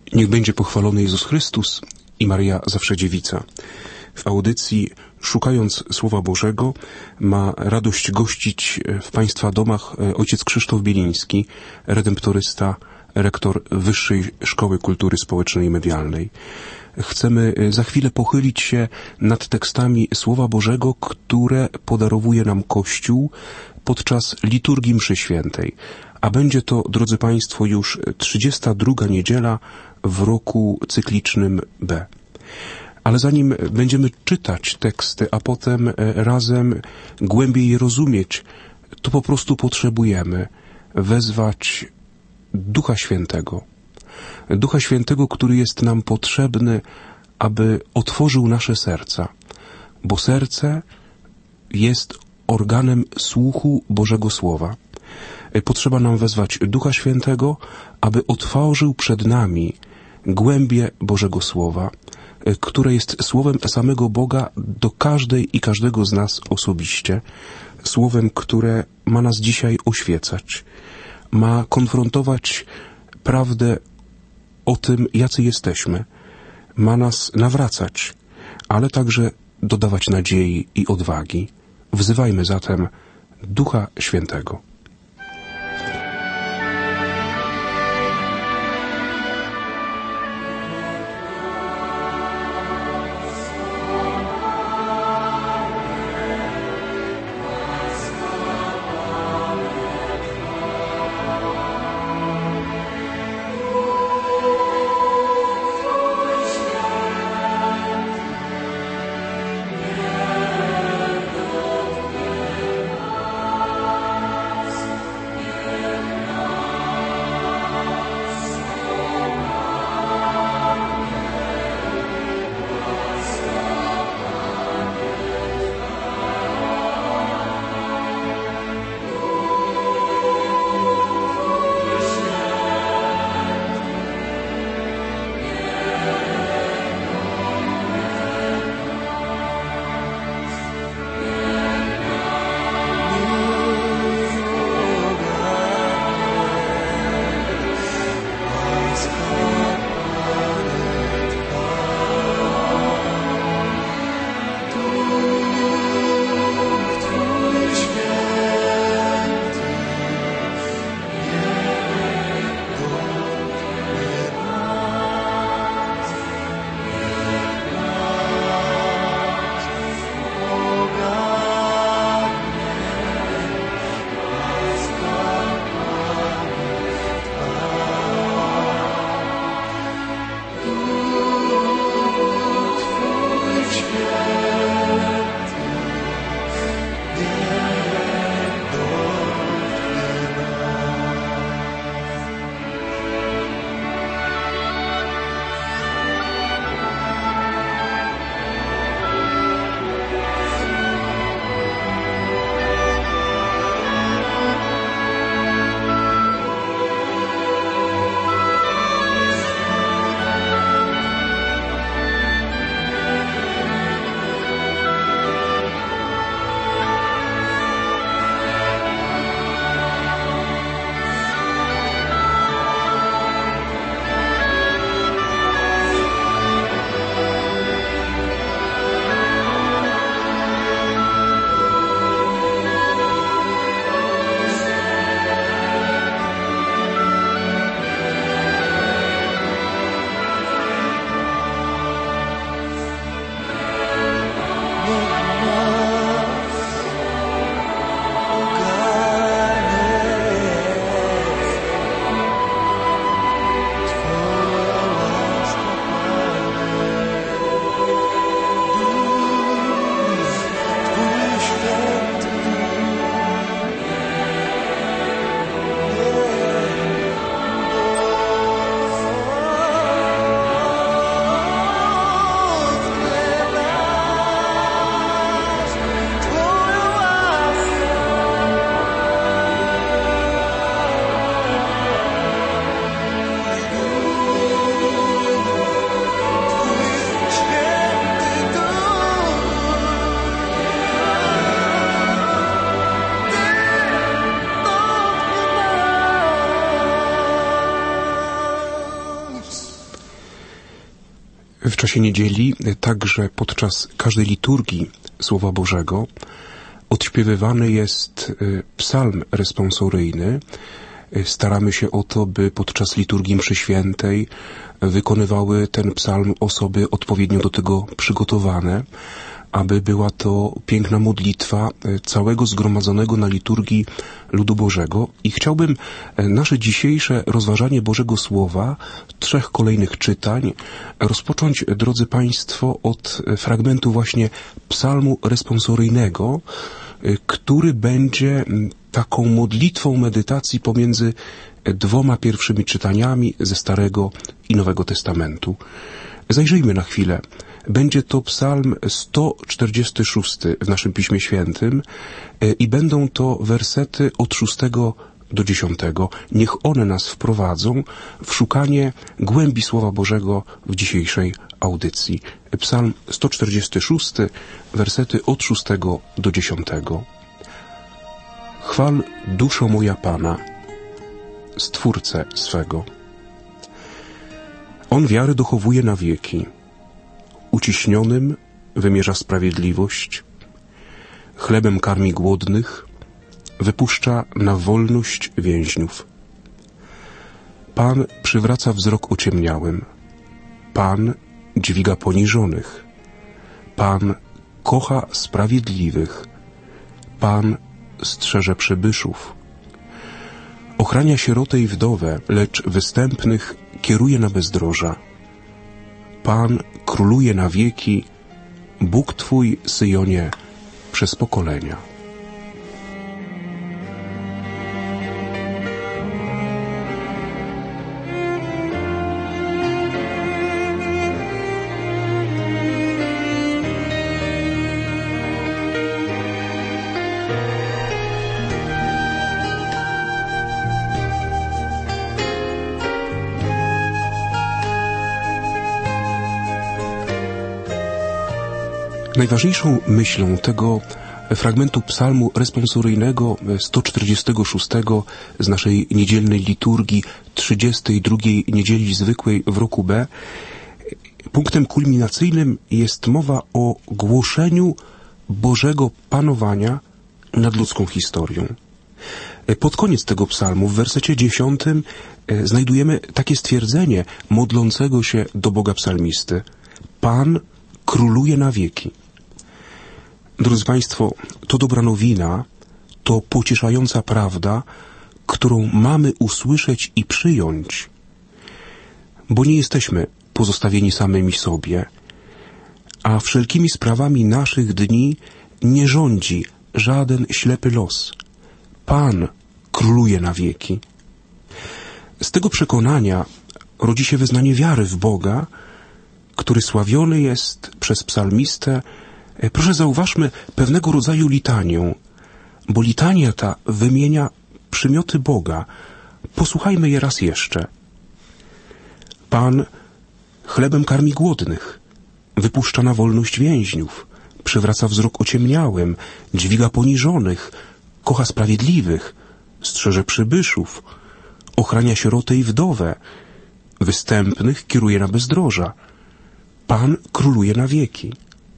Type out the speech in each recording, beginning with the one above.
Niech będzie pochwalony Jezus Chrystus i Maria Zawsze Dziewica. W audycji Szukając Słowa Bożego ma radość gościć w Państwa domach ojciec Krzysztof Bieliński, redemptorysta, rektor Wyższej Szkoły Kultury Społecznej i Medialnej. Chcemy za chwilę pochylić się nad tekstami Słowa Bożego, które podarowuje nam Kościół podczas liturgii mszy świętej. A będzie to, drodzy Państwo, już 32. niedziela w roku cyklicznym B. Ale zanim będziemy czytać teksty, a potem razem głębiej je rozumieć, to po prostu potrzebujemy wezwać Ducha Świętego. Ducha Świętego, który jest nam potrzebny, aby otworzył nasze serca, bo serce jest organem słuchu Bożego Słowa. Potrzeba nam wezwać Ducha Świętego, aby otworzył przed nami głębie Bożego Słowa, które jest słowem samego Boga do każdej i każdego z nas osobiście, słowem, które ma nas dzisiaj oświecać, ma konfrontować prawdę o tym, jacy jesteśmy, ma nas nawracać, ale także dodawać nadziei i odwagi. Wzywajmy zatem Ducha Świętego. W czasie niedzieli, także podczas każdej liturgii Słowa Bożego, odśpiewywany jest psalm responsoryjny. Staramy się o to, by podczas liturgii mszy świętej wykonywały ten psalm osoby odpowiednio do tego przygotowane, aby była to piękna modlitwa całego zgromadzonego na liturgii ludu Bożego. I chciałbym nasze dzisiejsze rozważanie Bożego Słowa, 3 kolejnych czytań, rozpocząć, drodzy Państwo, od fragmentu właśnie psalmu responsoryjnego, który będzie taką modlitwą medytacji pomiędzy 2 pierwszymi czytaniami ze Starego i Nowego Testamentu. Zajrzyjmy na chwilę. Będzie to psalm 146 w naszym Piśmie Świętym i będą to wersety od 6 do 10. Niech one nas wprowadzą w szukanie głębi Słowa Bożego w dzisiejszej audycji. Psalm 146, wersety od 6 do 10. Chwal, duszo moja Pana, Stwórcę swego. On wiarę dochowuje na wieki. Uciśnionym wymierza sprawiedliwość, chlebem karmi głodnych, wypuszcza na wolność więźniów. Pan przywraca wzrok ociemniałym, Pan dźwiga poniżonych, Pan kocha sprawiedliwych, Pan strzeże przybyszów. Ochrania sierotę i wdowę, lecz występnych kieruje na bezdroża. Pan króluje na wieki, Bóg Twój, Syjonie, przez pokolenia. Najważniejszą myślą tego fragmentu psalmu responsoryjnego 146 z naszej niedzielnej liturgii 32 niedzieli zwykłej w roku B, punktem kulminacyjnym jest mowa o głoszeniu Bożego panowania nad ludzką historią. Pod koniec tego psalmu, w wersecie 10, znajdujemy takie stwierdzenie modlącego się do Boga psalmisty: Pan króluje na wieki. Drodzy Państwo, to dobra nowina, to pocieszająca prawda, którą mamy usłyszeć i przyjąć, bo nie jesteśmy pozostawieni samymi sobie, a wszelkimi sprawami naszych dni nie rządzi żaden ślepy los. Pan króluje na wieki. Z tego przekonania rodzi się wyznanie wiary w Boga, który sławiony jest przez psalmistę, proszę zauważmy, pewnego rodzaju litanią, bo litania ta wymienia przymioty Boga. Posłuchajmy je raz jeszcze. Pan chlebem karmi głodnych, wypuszcza na wolność więźniów, przywraca wzrok ociemniałym, dźwiga poniżonych, kocha sprawiedliwych, strzeże przybyszów, ochrania sierotę i wdowę, występnych kieruje na bezdroża. Pan króluje na wieki.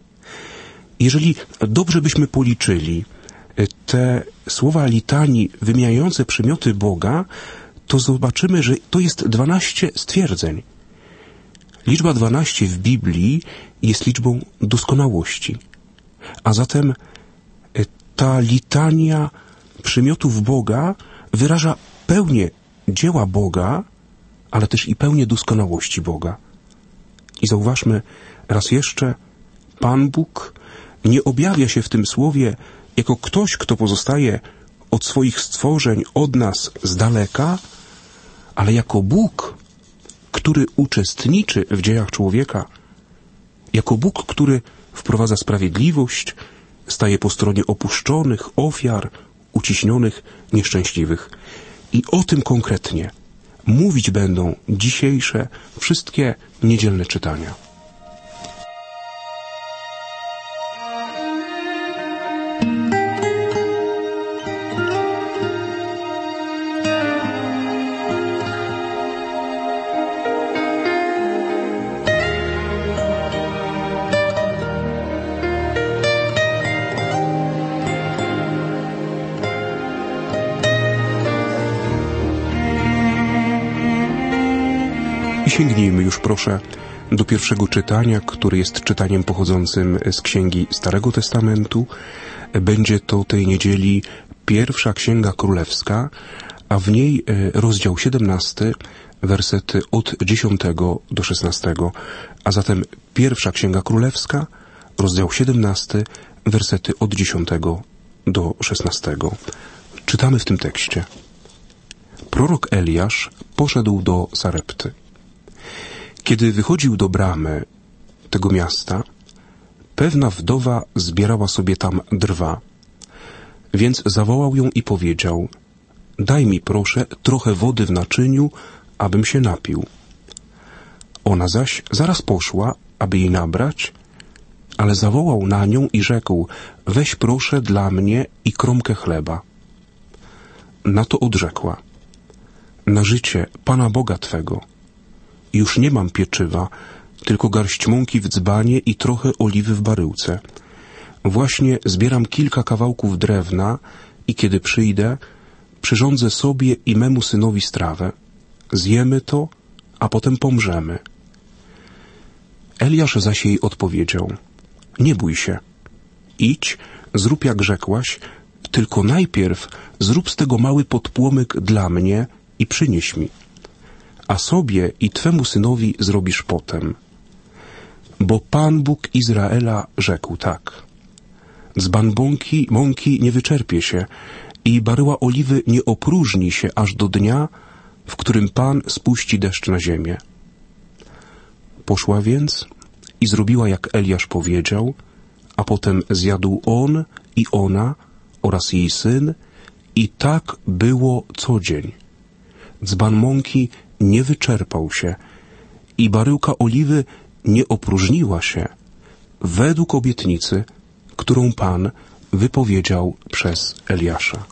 Jeżeli dobrze byśmy policzyli te słowa litanii wymieniające przymioty Boga, to zobaczymy, że to jest 12 stwierdzeń. Liczba 12 w Biblii jest liczbą doskonałości. A zatem ta litania przymiotów Boga wyraża pełnię dzieła Boga, ale też i pełnię doskonałości Boga. I zauważmy raz jeszcze, Pan Bóg nie objawia się w tym słowie jako ktoś, kto pozostaje od swoich stworzeń, od nas z daleka, ale jako Bóg, który uczestniczy w dziejach człowieka, jako Bóg, który wprowadza sprawiedliwość, staje po stronie opuszczonych, ofiar, uciśnionych, nieszczęśliwych. I o tym konkretnie mówić będą dzisiejsze wszystkie niedzielne czytania. sięgnijmy już proszę do pierwszego czytania, które jest czytaniem pochodzącym z Księgi Starego Testamentu. Będzie to tej niedzieli pierwsza Księga Królewska, a w niej rozdział 17, wersety od 10 do 16. A zatem pierwsza Księga Królewska, rozdział 17, wersety od 10 do 16. Czytamy w tym tekście. Prorok Eliasz poszedł do Sarepty. Kiedy wychodził do bramy tego miasta, pewna wdowa zbierała sobie tam drwa. Więc zawołał ją i powiedział: daj mi proszę trochę wody w naczyniu, abym się napił. Ona zaś zaraz poszła, aby jej nabrać, ale zawołał na nią i rzekł: weź proszę dla mnie i kromkę chleba. Na to odrzekła: na życie Pana Boga Twego. Już nie mam pieczywa, tylko garść mąki w dzbanie i trochę oliwy w baryłce. Właśnie zbieram kilka kawałków drewna i kiedy przyjdę, przyrządzę sobie i memu synowi strawę. Zjemy to, a potem pomrzemy. Eliasz zaś jej odpowiedział: nie bój się. Idź, zrób jak rzekłaś, tylko najpierw zrób z tego mały podpłomyk dla mnie i przynieś mi. A sobie i Twemu synowi zrobisz potem. Bo Pan Bóg Izraela rzekł tak: dzban mąki nie wyczerpie się i baryła oliwy nie opróżni się aż do dnia, w którym Pan spuści deszcz na ziemię. Poszła więc i zrobiła, jak Eliasz powiedział, a potem zjadł on i ona oraz jej syn, i tak było co dzień. Dzban mąki nie wyczerpał się i baryłka oliwy nie opróżniła się, według obietnicy, którą Pan wypowiedział przez Eliasza.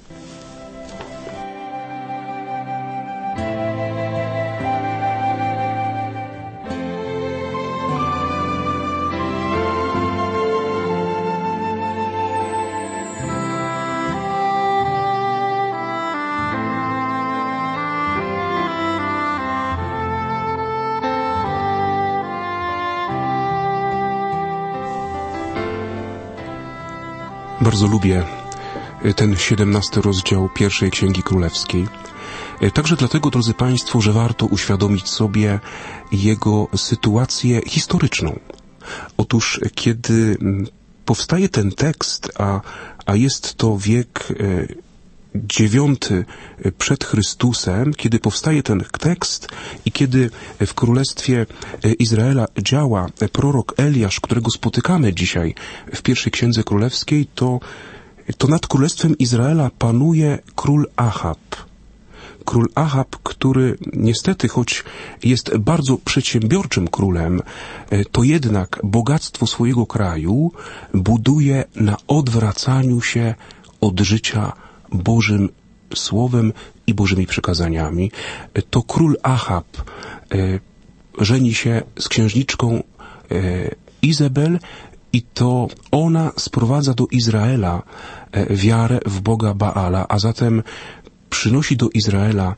Bardzo lubię ten 17 rozdział pierwszej Księgi Królewskiej. Także dlatego, drodzy Państwo, że warto uświadomić sobie jego sytuację historyczną. Otóż, kiedy powstaje ten tekst, a jest to wiek IX przed Chrystusem, kiedy powstaje ten tekst i kiedy w Królestwie Izraela działa prorok Eliasz, którego spotykamy dzisiaj w pierwszej Księdze Królewskiej, to nad Królestwem Izraela panuje król Achab. Król Achab, który niestety, choć jest bardzo przedsiębiorczym królem, to jednak bogactwo swojego kraju buduje na odwracaniu się od życia Bożym Słowem i Bożymi przykazaniami. To król Achab żeni się z księżniczką Izabel i to ona sprowadza do Izraela wiarę w Boga Baala, a zatem przynosi do Izraela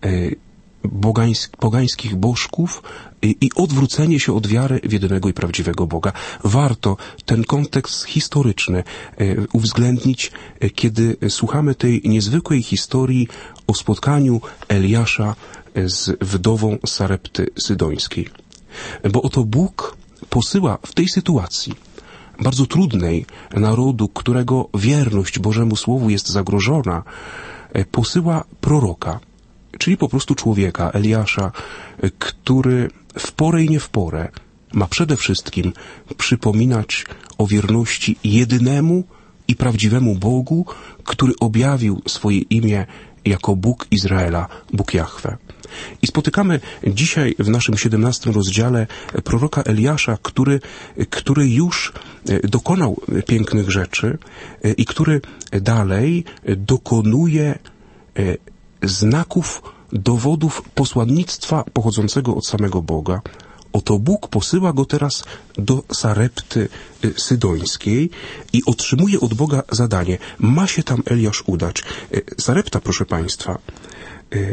pogańskich bożków i odwrócenie się od wiary w jedynego i prawdziwego Boga. Warto ten kontekst historyczny uwzględnić, kiedy słuchamy tej niezwykłej historii o spotkaniu Eliasza z wdową Sarepty Sydońskiej. Bo oto Bóg posyła w tej sytuacji bardzo trudnej narodu, którego wierność Bożemu Słowu jest zagrożona, posyła proroka, czyli po prostu człowieka, Eliasza, który w porę i nie w porę ma przede wszystkim przypominać o wierności jedynemu i prawdziwemu Bogu, który objawił swoje imię jako Bóg Izraela, Bóg Jahwe. I spotykamy dzisiaj w naszym 17 rozdziale proroka Eliasza, który już dokonał pięknych rzeczy i który dalej dokonuje znaków, dowodów posłannictwa pochodzącego od samego Boga. Oto Bóg posyła go teraz do Sarepty Sydońskiej i otrzymuje od Boga zadanie. Ma się tam Eliasz udać. Sarepta, proszę Państwa,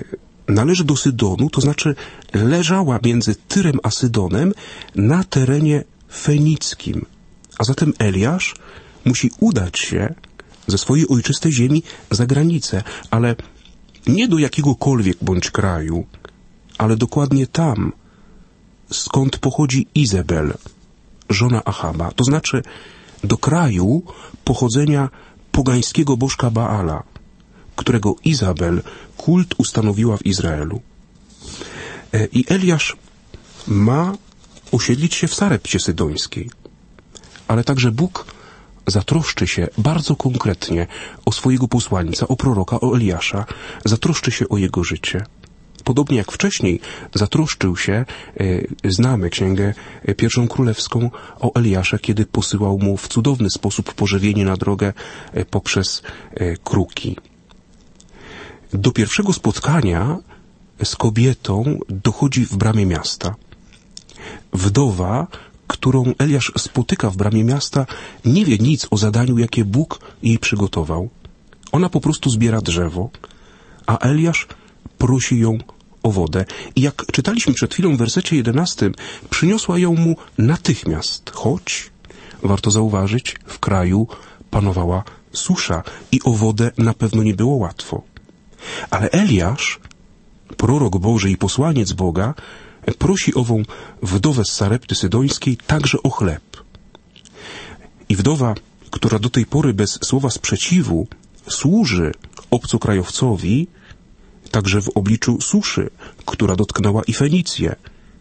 należy do Sydonu, to znaczy leżała między Tyrem a Sydonem na terenie fenickim. A zatem Eliasz musi udać się ze swojej ojczystej ziemi za granicę, ale nie do jakiegokolwiek bądź kraju, ale dokładnie tam, skąd pochodzi Izebel, żona Achaba, to znaczy do kraju pochodzenia pogańskiego bożka Baala, którego Izabel kult ustanowiła w Izraelu. I Eliasz ma osiedlić się w Sarepcie Sydońskiej, ale także Bóg zatroszczy się bardzo konkretnie o swojego posłańca, o proroka, o Eliasza, zatroszczy się o jego życie. Podobnie jak wcześniej zatroszczył się, znamy Księgę Pierwszą Królewską, o Eliasza, kiedy posyłał mu w cudowny sposób pożywienie na drogę poprzez kruki. Do pierwszego spotkania z kobietą dochodzi w bramie miasta. Wdowa, którą Eliasz spotyka w bramie miasta, nie wie nic o zadaniu, jakie Bóg jej przygotował. Ona po prostu zbiera drzewo, a Eliasz prosi ją o wodę. I jak czytaliśmy przed chwilą w wersecie 11, przyniosła ją mu natychmiast, choć, warto zauważyć, w kraju panowała susza i o wodę na pewno nie było łatwo. Ale Eliasz, prorok Boży i posłaniec Boga, prosi ową wdowę z Sarepty Sydońskiej także o chleb. I wdowa, która do tej pory bez słowa sprzeciwu służy obcokrajowcowi, także w obliczu suszy, która dotknęła i Fenicję,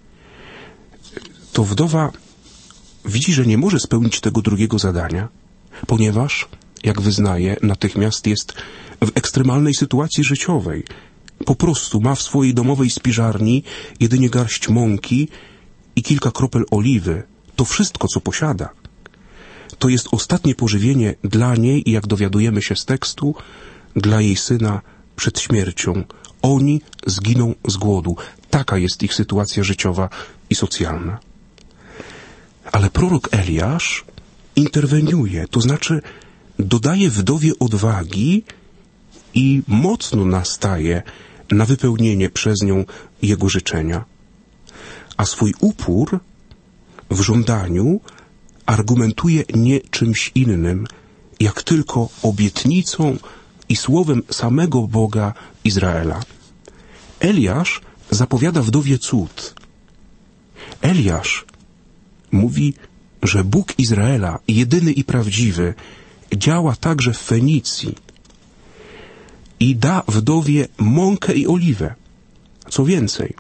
to wdowa widzi, że nie może spełnić tego drugiego zadania, ponieważ, jak wyznaje, natychmiast jest w ekstremalnej sytuacji życiowej. Po prostu ma w swojej domowej spiżarni jedynie garść mąki i kilka kropel oliwy. To wszystko, co posiada. To jest ostatnie pożywienie dla niej i, jak dowiadujemy się z tekstu, dla jej syna przed śmiercią. Oni zginą z głodu. Taka jest ich sytuacja życiowa i socjalna. Ale prorok Eliasz interweniuje, to znaczy dodaje wdowie odwagi i mocno nastaje na wypełnienie przez nią jego życzenia. A swój upór w żądaniu argumentuje nie czymś innym, jak tylko obietnicą i słowem samego Boga Izraela. Eliasz zapowiada wdowie cud. Eliasz mówi, że Bóg Izraela, jedyny i prawdziwy, działa także w Fenicji i da wdowie mąkę i oliwę. Co więcej,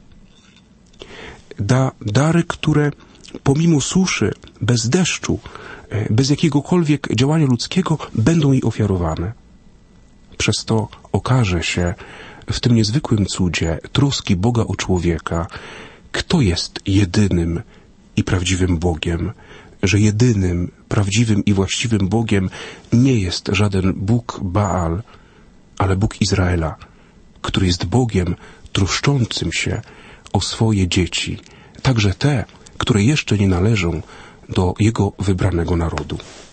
da dary, które pomimo suszy, bez deszczu, bez jakiegokolwiek działania ludzkiego będą jej ofiarowane. Przez to okaże się w tym niezwykłym cudzie troski Boga o człowieka, kto jest jedynym i prawdziwym Bogiem, że jedynym, prawdziwym i właściwym Bogiem nie jest żaden Bóg Baal, ale Bóg Izraela, który jest Bogiem troszczącym się o swoje dzieci, także te, które jeszcze nie należą do Jego wybranego narodu.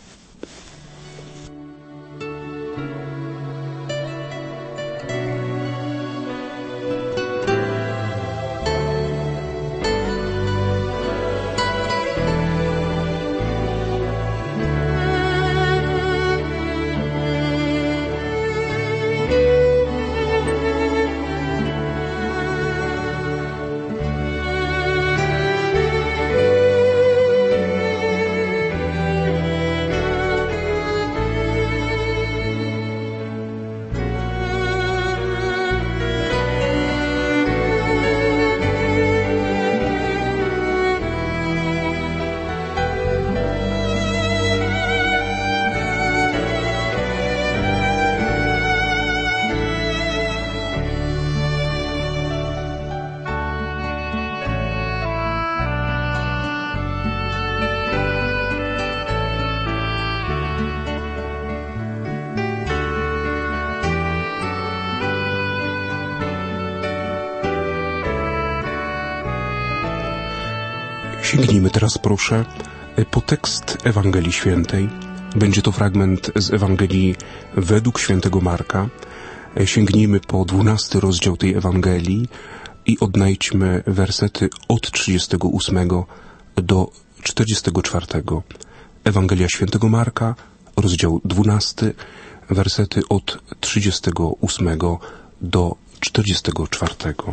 Sięgnijmy teraz, proszę, po tekst Ewangelii Świętej. Będzie to fragment z Ewangelii według świętego Marka. Sięgnijmy po 12 rozdział tej Ewangelii i odnajdźmy wersety od 38 do 44. Ewangelia Świętego Marka, rozdział 12, wersety od 38 do 44.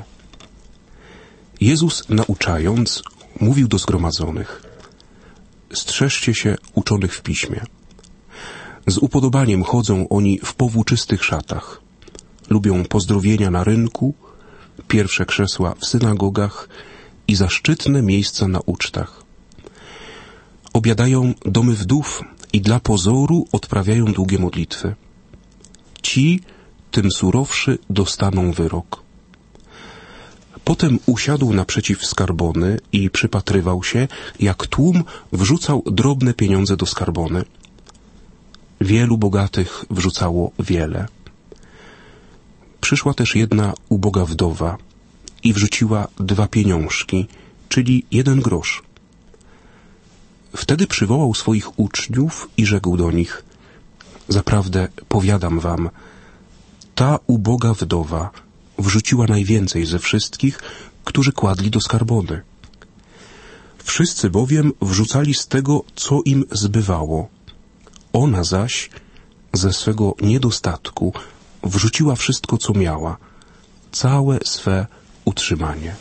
Jezus, nauczając, mówił do zgromadzonych: strzeżcie się uczonych w piśmie. Z upodobaniem chodzą oni w powłóczystych szatach. Lubią pozdrowienia na rynku, pierwsze krzesła w synagogach i zaszczytne miejsca na ucztach. Obiadają domy wdów i dla pozoru odprawiają długie modlitwy. Ci, tym surowszy, dostaną wyrok. Potem usiadł naprzeciw skarbony i przypatrywał się, jak tłum wrzucał drobne pieniądze do skarbony. Wielu bogatych wrzucało wiele. Przyszła też jedna uboga wdowa i wrzuciła 2 pieniążki, czyli 1 grosz. Wtedy przywołał swoich uczniów i rzekł do nich: zaprawdę powiadam wam, ta uboga wdowa wrzuciła najwięcej ze wszystkich, którzy kładli do skarbony. Wszyscy bowiem wrzucali z tego, co im zbywało. Ona zaś ze swego niedostatku wrzuciła wszystko, co miała, całe swe utrzymanie.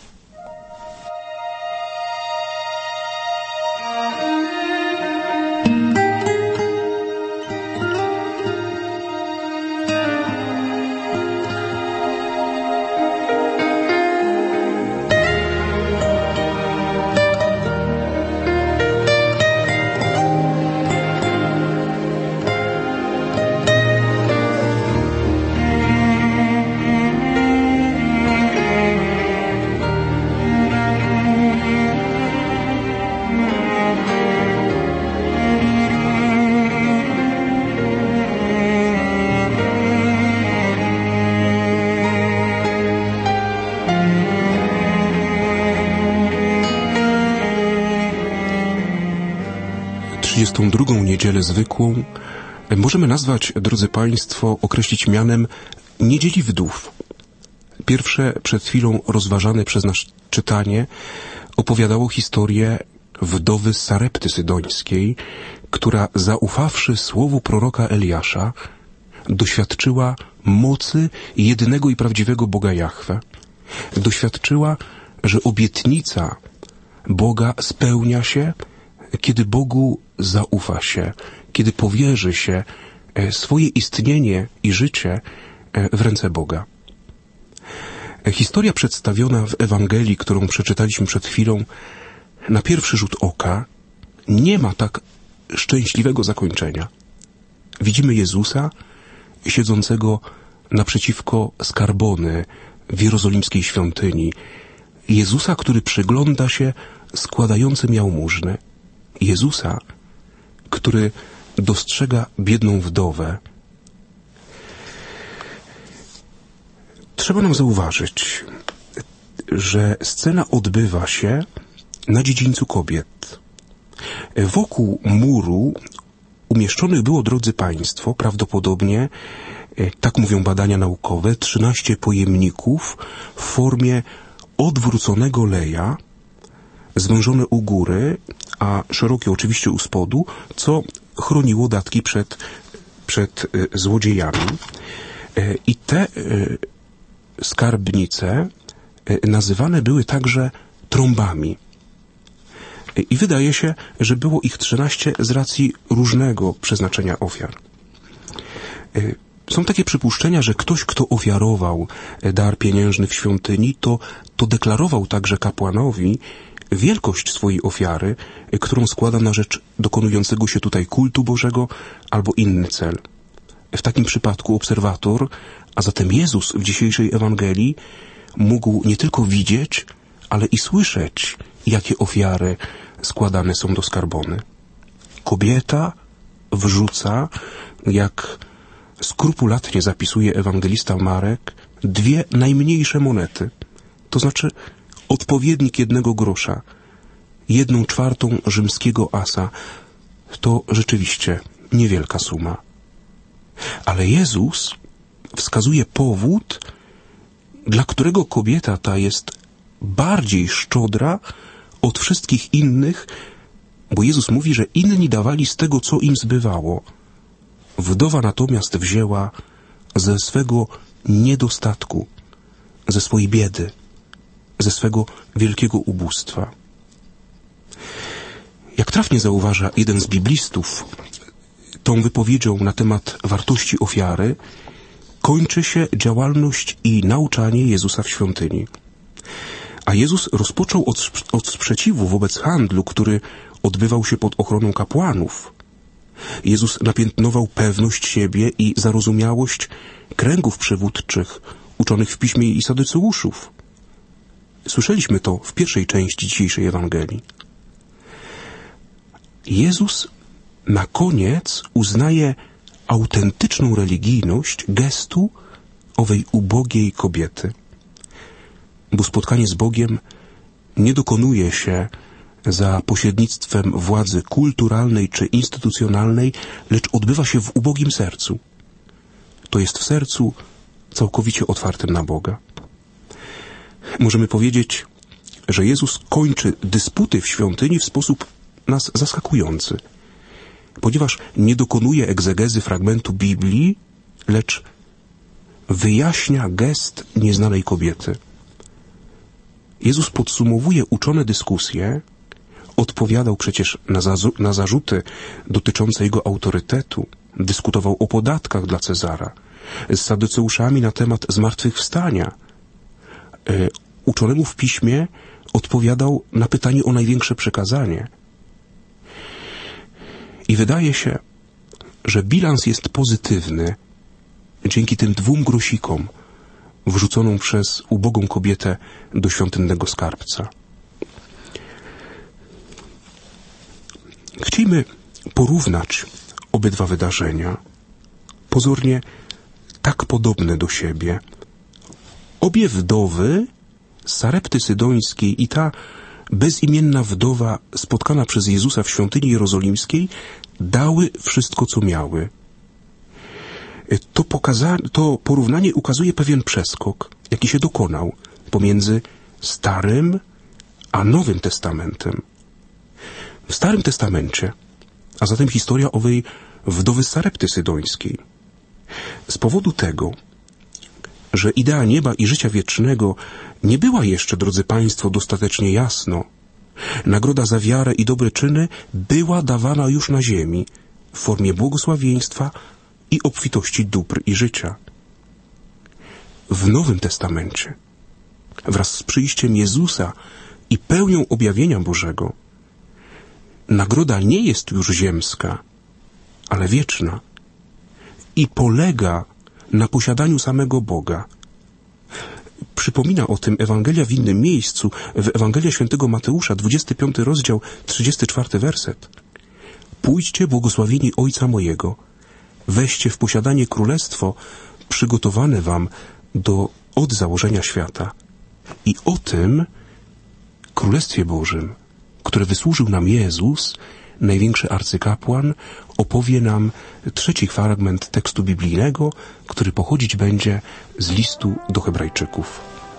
Drugą niedzielę zwykłą możemy nazwać, drodzy Państwo, określić mianem Niedzieli Wdów. Pierwsze, przed chwilą rozważane przez nas czytanie, opowiadało historię wdowy z Sarepty Sydońskiej, która, zaufawszy słowu proroka Eliasza, doświadczyła mocy jedynego i prawdziwego Boga Jahwe. Doświadczyła, że obietnica Boga spełnia się, kiedy Bogu zaufa się, kiedy powierzy się swoje istnienie i życie w ręce Boga. Historia przedstawiona w Ewangelii, którą przeczytaliśmy przed chwilą, na pierwszy rzut oka nie ma tak szczęśliwego zakończenia. Widzimy Jezusa siedzącego naprzeciwko skarbony w jerozolimskiej świątyni. Jezusa, który przygląda się składającym jałmużnę. Jezusa, który dostrzega biedną wdowę. Trzeba nam zauważyć, że scena odbywa się na dziedzińcu kobiet. Wokół muru umieszczonych było, drodzy Państwo, prawdopodobnie, tak mówią badania naukowe, 13 pojemników w formie odwróconego leja, zwężone u góry, a szerokie oczywiście u spodu, co chroniło datki przed złodziejami. I te skarbnice nazywane były także trąbami. I wydaje się, że było ich 13 z racji różnego przeznaczenia ofiar. Są takie przypuszczenia, że ktoś, kto ofiarował dar pieniężny w świątyni, to deklarował także kapłanowi wielkość swojej ofiary, którą składa na rzecz dokonującego się tutaj kultu Bożego albo inny cel. W takim przypadku obserwator, a zatem Jezus w dzisiejszej Ewangelii, mógł nie tylko widzieć, ale i słyszeć, jakie ofiary składane są do skarbony. Kobieta wrzuca, jak skrupulatnie zapisuje ewangelista Marek, 2 najmniejsze monety, to znaczy odpowiednik 1 grosza, 1/4 rzymskiego asa. To rzeczywiście niewielka suma. Ale Jezus wskazuje powód, dla którego kobieta ta jest bardziej szczodra od wszystkich innych, bo Jezus mówi, że inni dawali z tego, co im zbywało. Wdowa natomiast wzięła ze swego niedostatku, ze swojej biedy, ze swego wielkiego ubóstwa. Jak trafnie zauważa jeden z biblistów, tą wypowiedzią na temat wartości ofiary kończy się działalność i nauczanie Jezusa w świątyni. A Jezus rozpoczął od sprzeciwu wobec handlu, który odbywał się pod ochroną kapłanów. Jezus napiętnował pewność siebie i zarozumiałość kręgów przywódczych, uczonych w piśmie i sadyceuszów. Słyszeliśmy to w pierwszej części dzisiejszej Ewangelii. Jezus na koniec uznaje autentyczną religijność gestu owej ubogiej kobiety. Bo spotkanie z Bogiem nie dokonuje się za pośrednictwem władzy kulturalnej czy instytucjonalnej, lecz odbywa się w ubogim sercu. To jest w sercu całkowicie otwartym na Boga. Możemy powiedzieć, że Jezus kończy dysputy w świątyni w sposób nas zaskakujący, ponieważ nie dokonuje egzegezy fragmentu Biblii, lecz wyjaśnia gest nieznanej kobiety. Jezus podsumowuje uczone dyskusje, odpowiadał przecież na zarzuty dotyczące jego autorytetu, dyskutował o podatkach dla Cezara, z sadyceuszami na temat zmartwychwstania. Uczonemu w piśmie odpowiadał na pytanie o największe przekazanie. I wydaje się, że bilans jest pozytywny dzięki tym 2 grosikom wrzuconą przez ubogą kobietę do świątynnego skarbca. Chcielibyśmy porównać obydwa wydarzenia, pozornie tak podobne do siebie. Obie wdowy z Sarepty Sydońskiej i ta bezimienna wdowa spotkana przez Jezusa w świątyni jerozolimskiej dały wszystko, co miały. To porównanie ukazuje pewien przeskok, jaki się dokonał pomiędzy Starym a Nowym Testamentem. W Starym Testamencie, a zatem historia owej wdowy z Sarepty Sydońskiej. Z powodu tego, że idea nieba i życia wiecznego nie była jeszcze, drodzy Państwo, dostatecznie jasno, nagroda za wiarę i dobre czyny była dawana już na ziemi w formie błogosławieństwa i obfitości dóbr i życia. W Nowym Testamencie, wraz z przyjściem Jezusa i pełnią objawienia Bożego, nagroda nie jest już ziemska, ale wieczna i polega na posiadaniu samego Boga. Przypomina o tym Ewangelia w innym miejscu, w Ewangelia Świętego Mateusza, 25 rozdział, 34 werset. Pójdźcie, błogosławieni Ojca mojego, weźcie w posiadanie królestwo przygotowane wam od założenia świata. I o tym Królestwie Bożym, które wysłużył nam Jezus, największy arcykapłan, opowie nam 3 fragment tekstu biblijnego, który pochodzić będzie z listu do Hebrajczyków.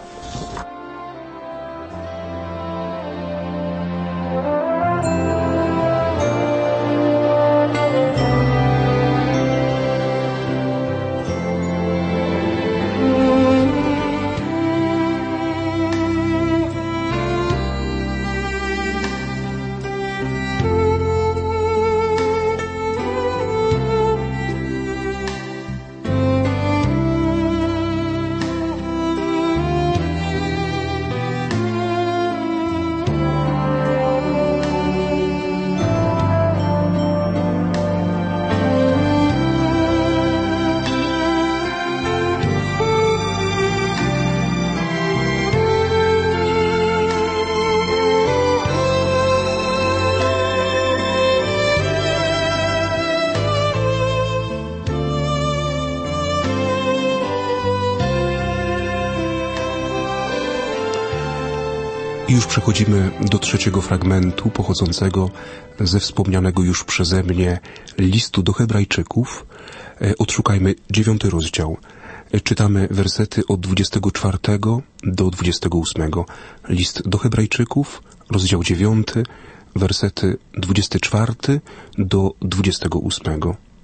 I już przechodzimy do 3 fragmentu pochodzącego ze wspomnianego już przeze mnie listu do Hebrajczyków. Odszukajmy 9 rozdział. Czytamy wersety od 24 do 28. List do Hebrajczyków, rozdział 9, wersety 24 do 28.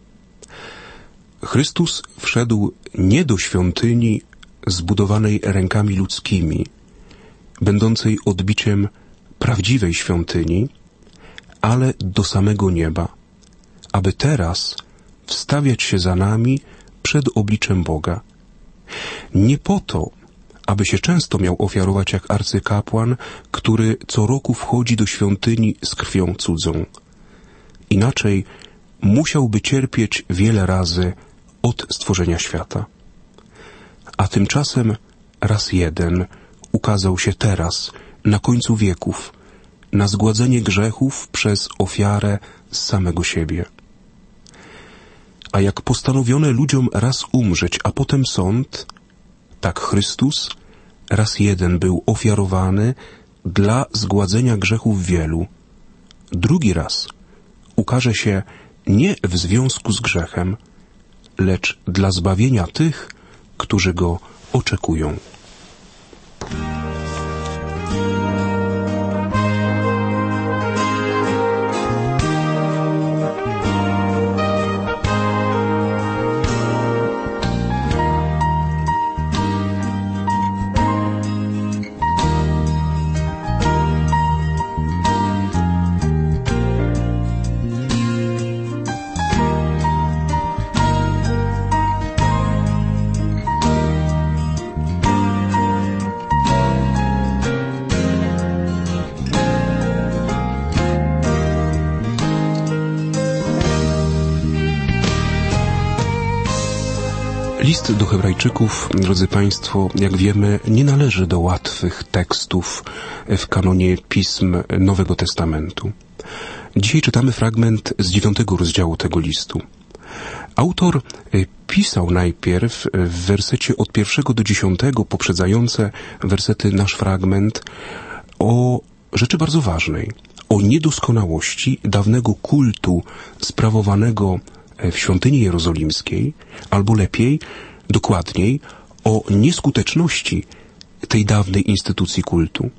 Chrystus wszedł nie do świątyni zbudowanej rękami ludzkimi, będącej odbiciem prawdziwej świątyni, ale do samego nieba, aby teraz wstawiać się za nami przed obliczem Boga. Nie po to, aby się często miał ofiarować jak arcykapłan, który co roku wchodzi do świątyni z krwią cudzą. Inaczej musiałby cierpieć wiele razy od stworzenia świata. A tymczasem raz jeden ukazał się teraz, na końcu wieków, na zgładzenie grzechów przez ofiarę z samego siebie. A jak postanowione ludziom raz umrzeć, a potem sąd, tak Chrystus raz jeden był ofiarowany dla zgładzenia grzechów wielu. Drugi raz ukaże się nie w związku z grzechem, lecz dla zbawienia tych, którzy Go oczekują. List do Hebrajczyków, drodzy Państwo, jak wiemy, nie należy do łatwych tekstów w kanonie pism Nowego Testamentu. Dzisiaj czytamy fragment z 9 rozdziału tego listu. Autor pisał najpierw w wersecie od 1 do 10, poprzedzające wersety nasz fragment, o rzeczy bardzo ważnej, o niedoskonałości dawnego kultu sprawowanego w świątyni jerozolimskiej, albo lepiej, dokładniej, o nieskuteczności tej dawnej instytucji kultu.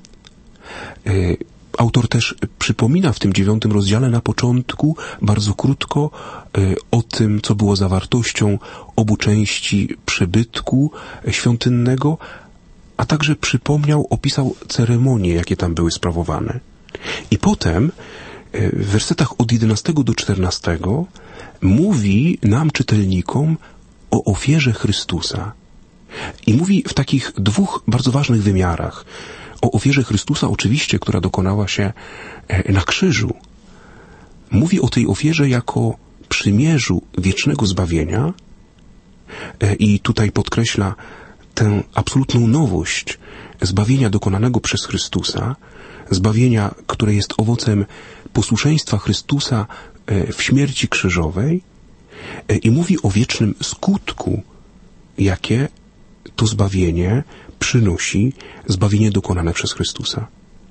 Autor też przypomina w tym 9 rozdziale na początku bardzo krótko o tym, co było zawartością obu części przybytku świątynnego, a także opisał ceremonie, jakie tam były sprawowane. I potem w wersetach od 11 do 14 mówi nam, czytelnikom, o ofierze Chrystusa. I mówi w takich dwóch bardzo ważnych wymiarach. O ofierze Chrystusa oczywiście, która dokonała się na krzyżu. Mówi o tej ofierze jako przymierzu wiecznego zbawienia i tutaj podkreśla tę absolutną nowość zbawienia dokonanego przez Chrystusa, zbawienia, które jest owocem posłuszeństwa Chrystusa w śmierci krzyżowej, i mówi o wiecznym skutku, jakie to zbawienie przynosi, zbawienie dokonane przez Chrystusa.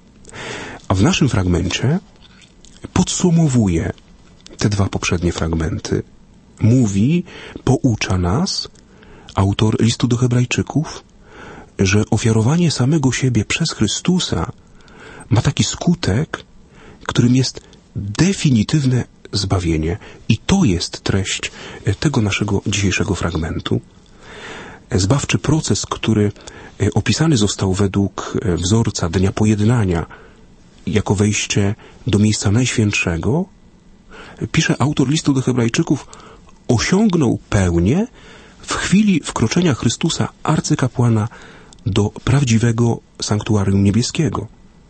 A w naszym fragmencie podsumowuje te dwa poprzednie fragmenty. Mówi, poucza nas, autor listu do Hebrajczyków, że ofiarowanie samego siebie przez Chrystusa ma taki skutek, którym jest definitywne zbawienie. I to jest treść tego naszego dzisiejszego fragmentu. Zbawczy proces, który opisany został według wzorca Dnia Pojednania jako wejście do miejsca Najświętszego, pisze autor listu do Hebrajczyków, osiągnął pełnię w chwili wkroczenia Chrystusa, arcykapłana, do prawdziwego sanktuarium niebieskiego.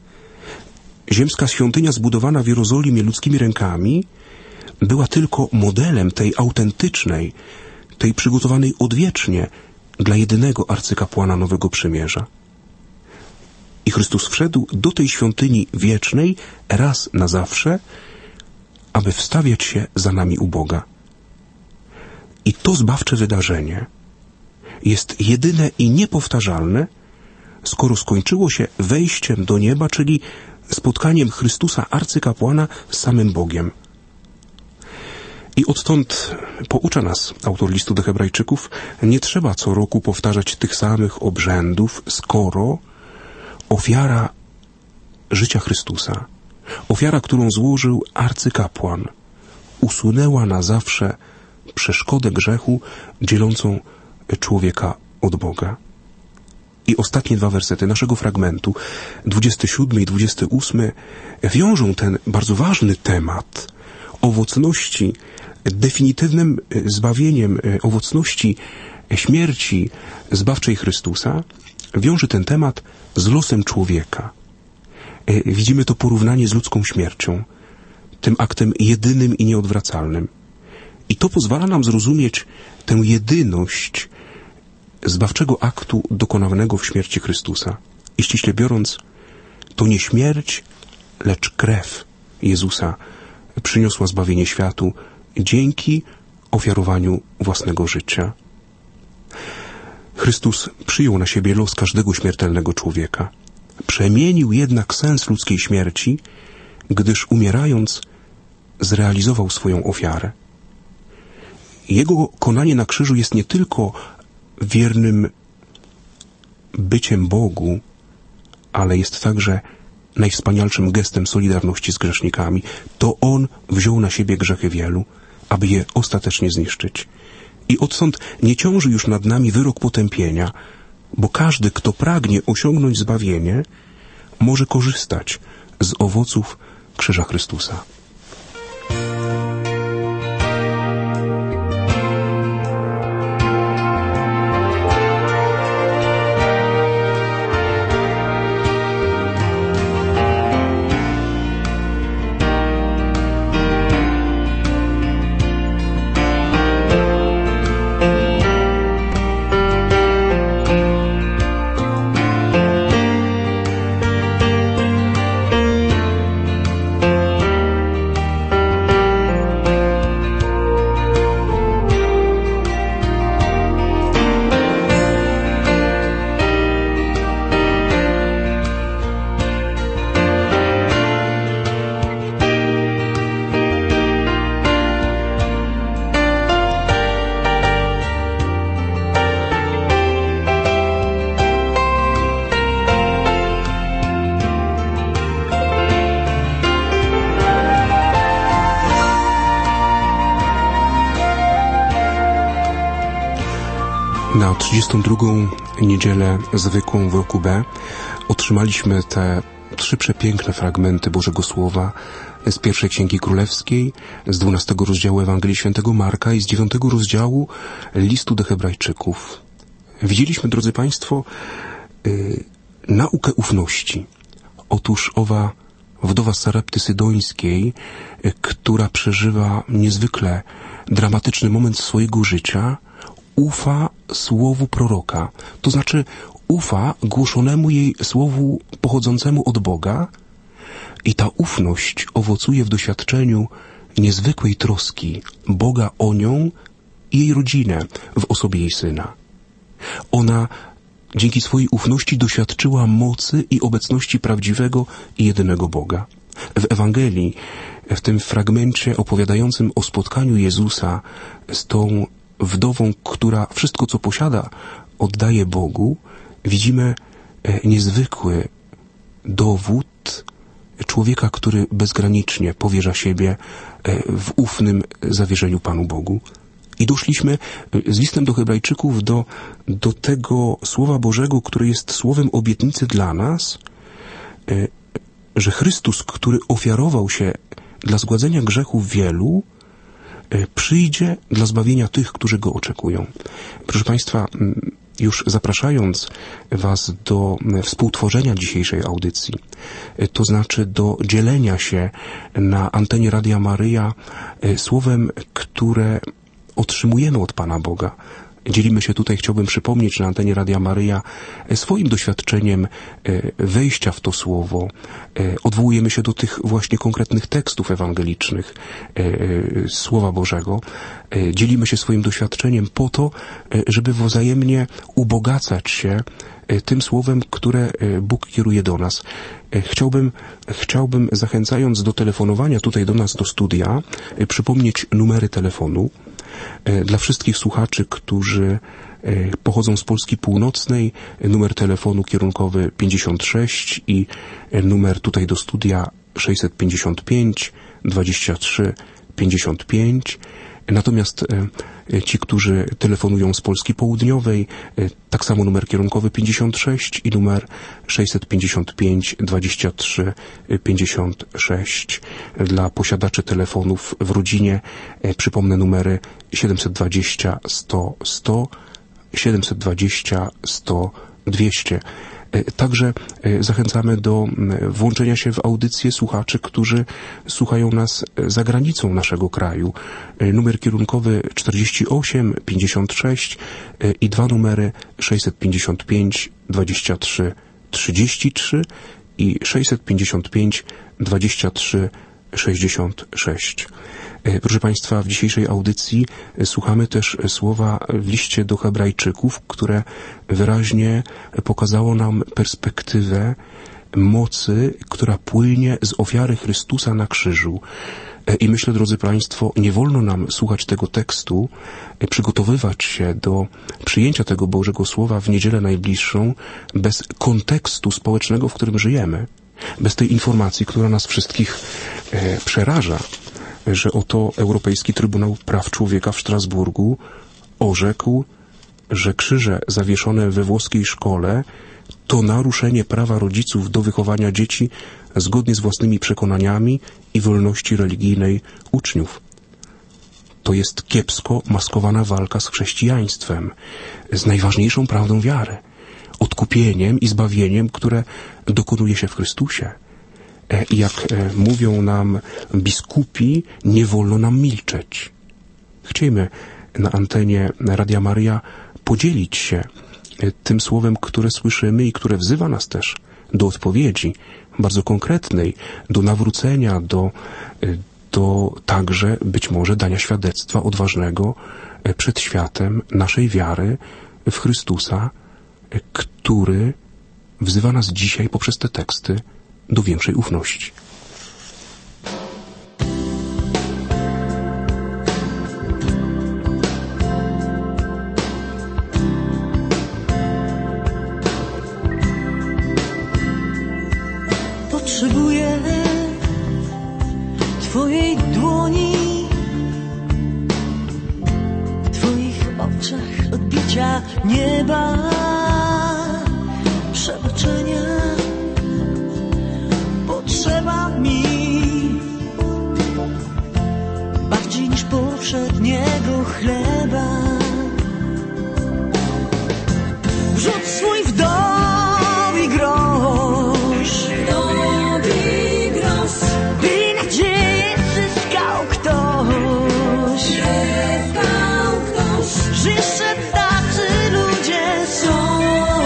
Ziemska świątynia zbudowana w Jerozolimie ludzkimi rękami była tylko modelem tej autentycznej, tej przygotowanej odwiecznie dla jedynego arcykapłana Nowego Przymierza. I Chrystus wszedł do tej świątyni wiecznej raz na zawsze, aby wstawiać się za nami u Boga. I to zbawcze wydarzenie jest jedyne i niepowtarzalne, skoro skończyło się wejściem do nieba, czyli spotkaniem Chrystusa, arcykapłana, z samym Bogiem. I odtąd poucza nas autor listu do Hebrajczyków, nie trzeba co roku powtarzać tych samych obrzędów, skoro ofiara życia Chrystusa, ofiara, którą złożył arcykapłan, usunęła na zawsze przeszkodę grzechu dzielącą człowieka od Boga. I ostatnie 2 wersety naszego fragmentu, 27 i 28, wiążą ten bardzo ważny temat owocności, definitywnym zbawieniem, owocności śmierci zbawczej Chrystusa, wiąże ten temat z losem człowieka. Widzimy to porównanie z ludzką śmiercią, tym aktem jedynym i nieodwracalnym. I to pozwala nam zrozumieć tę jedyność zbawczego aktu dokonanego w śmierci Chrystusa. I ściśle biorąc, to nie śmierć, lecz krew Jezusa przyniosła zbawienie światu dzięki ofiarowaniu własnego życia. Chrystus przyjął na siebie los każdego śmiertelnego człowieka. Przemienił jednak sens ludzkiej śmierci, gdyż umierając zrealizował swoją ofiarę. Jego konanie na krzyżu jest nie tylko wiernym byciem Bogu, ale jest także najwspanialszym gestem solidarności z grzesznikami. To On wziął na siebie grzechy wielu, aby je ostatecznie zniszczyć. I odtąd nie ciąży już nad nami wyrok potępienia, bo każdy, kto pragnie osiągnąć zbawienie, może korzystać z owoców krzyża Chrystusa. Na 32. niedzielę zwykłą w roku B otrzymaliśmy te 3 przepiękne fragmenty Bożego Słowa z pierwszej Księgi Królewskiej, z 12 rozdziału Ewangelii Świętego Marka i z 9 rozdziału listu do Hebrajczyków. Widzieliśmy, drodzy Państwo, naukę ufności. Otóż owa wdowa z Sarepty Sydońskiej, która przeżywa niezwykle dramatyczny moment swojego życia, ufa słowu proroka, to znaczy ufa głoszonemu jej słowu pochodzącemu od Boga i ta ufność owocuje w doświadczeniu niezwykłej troski Boga o nią i jej rodzinę w osobie jej Syna. Ona dzięki swojej ufności doświadczyła mocy i obecności prawdziwego i jedynego Boga. W Ewangelii, w tym fragmencie opowiadającym o spotkaniu Jezusa z tą wdową, która wszystko, co posiada, oddaje Bogu, widzimy niezwykły dowód człowieka, który bezgranicznie powierza siebie w ufnym zawierzeniu Panu Bogu. I doszliśmy z listem do Hebrajczyków do tego Słowa Bożego, które jest słowem obietnicy dla nas, że Chrystus, który ofiarował się dla zgładzenia grzechów wielu, przyjdzie dla zbawienia tych, którzy Go oczekują. Proszę Państwa, już zapraszając Was do współtworzenia dzisiejszej audycji, to znaczy do dzielenia się na antenie Radia Maryja słowem, które otrzymujemy od Pana Boga. Dzielimy się tutaj, chciałbym przypomnieć, na antenie Radia Maryja swoim doświadczeniem wejścia w to słowo. Odwołujemy się do tych właśnie konkretnych tekstów ewangelicznych Słowa Bożego. Dzielimy się swoim doświadczeniem po to, żeby wzajemnie ubogacać się tym słowem, które Bóg kieruje do nas. Chciałbym, zachęcając do telefonowania tutaj do nas, do studia, przypomnieć numery telefonu dla wszystkich słuchaczy, którzy pochodzą z Polski Północnej. Numer telefonu kierunkowy 56 i numer tutaj do studia 655 23 55. Natomiast ci, którzy telefonują z Polski Południowej, tak samo numer kierunkowy 56 i numer 655 23 56. Dla posiadaczy telefonów w rodzinie przypomnę numery 720 100 100, 720 100 200. Także zachęcamy do włączenia się w audycję słuchaczy, którzy słuchają nas za granicą naszego kraju. Numer kierunkowy 48 56 i dwa numery 655 23 33 i 655 23 66. Proszę Państwa, w dzisiejszej audycji słuchamy też słowa w liście do Hebrajczyków, które wyraźnie pokazało nam perspektywę mocy, która płynie z ofiary Chrystusa na krzyżu. I myślę, drodzy Państwo, nie wolno nam słuchać tego tekstu, przygotowywać się do przyjęcia tego Bożego Słowa w niedzielę najbliższą bez kontekstu społecznego, w którym żyjemy, bez tej informacji, która nas wszystkich przeraża, że oto Europejski Trybunał Praw Człowieka w Strasburgu orzekł, że krzyże zawieszone we włoskiej szkole to naruszenie prawa rodziców do wychowania dzieci zgodnie z własnymi przekonaniami i wolności religijnej uczniów. To jest kiepsko maskowana walka z chrześcijaństwem, z najważniejszą prawdą wiary, odkupieniem i zbawieniem, które dokonuje się w Chrystusie. I jak mówią nam biskupi, nie wolno nam milczeć. Chciejmy na antenie Radia Maryja podzielić się tym słowem, które słyszymy i które wzywa nas też do odpowiedzi bardzo konkretnej, do nawrócenia, do także być może dania świadectwa odważnego przed światem naszej wiary w Chrystusa, który wzywa nas dzisiaj poprzez te teksty do większej ufności. Potrzebuję Twojej dłoni, w Twoich oczach odbicia nieba, przebaczenia. Potrzeba mi bardziej niż powszedniego chleba. Wrzuć swój wdowi grosz, by nadzieję zyskał ktoś, że jeszcze tacy ludzie są,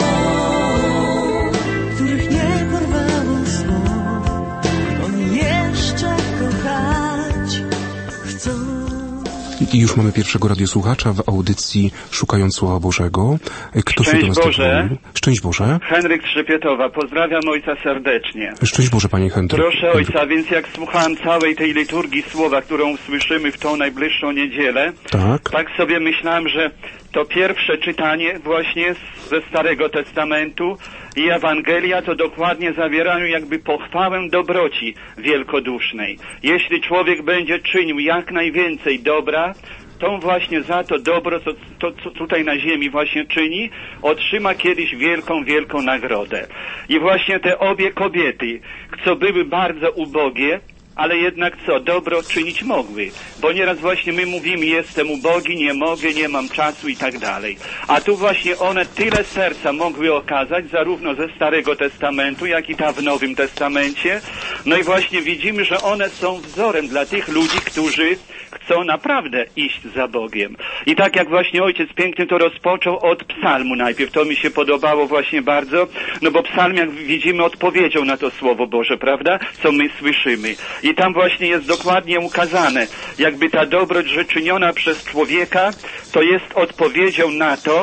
których nie porwało zło. Oni jeszcze kochać chcą. I już mamy pierwszego radiosłuchacza w audycji Szukając Słowa Bożego. Kto się do nas telefonił? Szczęść Boże. Henryk Trzepietowa. Pozdrawiam ojca serdecznie. Szczęść Boże, panie Henryk. Proszę ojca, więc jak słuchałem całej tej liturgii słowa, którą słyszymy w tą najbliższą niedzielę, tak sobie myślałem, że to pierwsze czytanie właśnie ze Starego Testamentu i Ewangelia to dokładnie zawierają jakby pochwałę dobroci wielkodusznej. Jeśli człowiek będzie czynił jak najwięcej dobra, to właśnie za to dobro, co tutaj na ziemi właśnie czyni, otrzyma kiedyś wielką nagrodę. I właśnie te obie kobiety, co były bardzo ubogie, ale jednak dobro czynić mogły. Bo nieraz właśnie my mówimy, jestem ubogi, nie mogę, nie mam czasu i tak dalej. A tu właśnie one tyle serca mogły okazać, zarówno ze Starego Testamentu, jak i w Nowym Testamencie. No i właśnie widzimy, że one są wzorem dla tych ludzi, którzy chcą naprawdę iść za Bogiem. I tak jak właśnie ojciec piękny to rozpoczął od psalmu najpierw, to mi się podobało właśnie bardzo, no bo psalm, jak widzimy, odpowiedział na to Słowo Boże, prawda, co my słyszymy. I tam właśnie jest dokładnie ukazane, jakby ta dobroć, że czyniona przez człowieka, to jest odpowiedzią na to,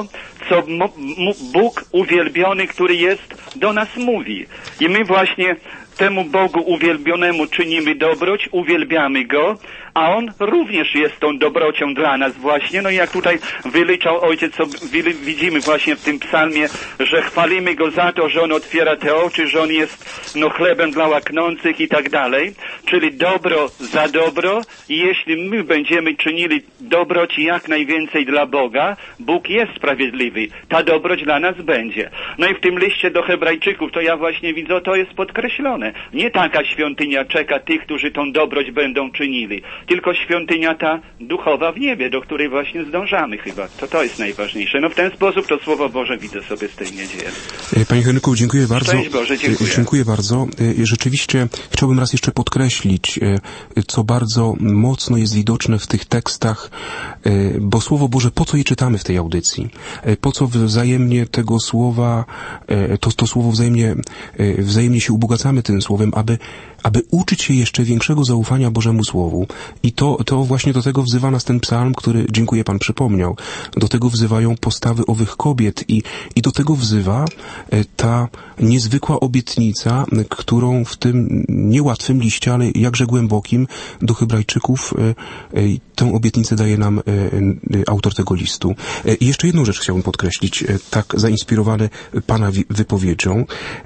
co Bóg uwielbiony, który jest, do nas mówi. I my właśnie temu Bogu uwielbionemu czynimy dobroć, uwielbiamy Go, a On również jest tą dobrocią dla nas właśnie. No i jak tutaj wyliczał ojciec, co widzimy właśnie w tym psalmie, że chwalimy Go za to, że On otwiera te oczy, że On jest chlebem dla łaknących i tak dalej. Czyli dobro za dobro i jeśli my będziemy czynili dobroć jak najwięcej dla Boga, Bóg jest sprawiedliwy. Ta dobroć dla nas będzie. No i w tym liście do Hebrajczyków to ja właśnie widzę, to jest podkreślone. Nie taka świątynia czeka tych, którzy tą dobroć będą czynili, tylko świątynia ta duchowa w niebie, do której właśnie zdążamy chyba. To jest najważniejsze. No w ten sposób to Słowo Boże widzę sobie z tej niedzieli. Panie Henryku, dziękuję bardzo. Szczęść Boże, dziękuję. Dziękuję bardzo. Rzeczywiście chciałbym raz jeszcze podkreślić, co bardzo mocno jest widoczne w tych tekstach, bo Słowo Boże, po co je czytamy w tej audycji? Po co wzajemnie tego słowa, to słowo wzajemnie się ubogacamy tym słowem, aby uczyć się jeszcze większego zaufania Bożemu Słowu. I to właśnie do tego wzywa nas ten psalm, który, dziękuję, Pan przypomniał. Do tego wzywają postawy owych kobiet i do tego wzywa ta niezwykła obietnica, którą w tym niełatwym liście, ale jakże głębokim, do Hebrajczyków tę obietnicę daje nam autor tego listu. I jeszcze jedną rzecz chciałbym podkreślić, tak zainspirowany Pana wypowiedzią.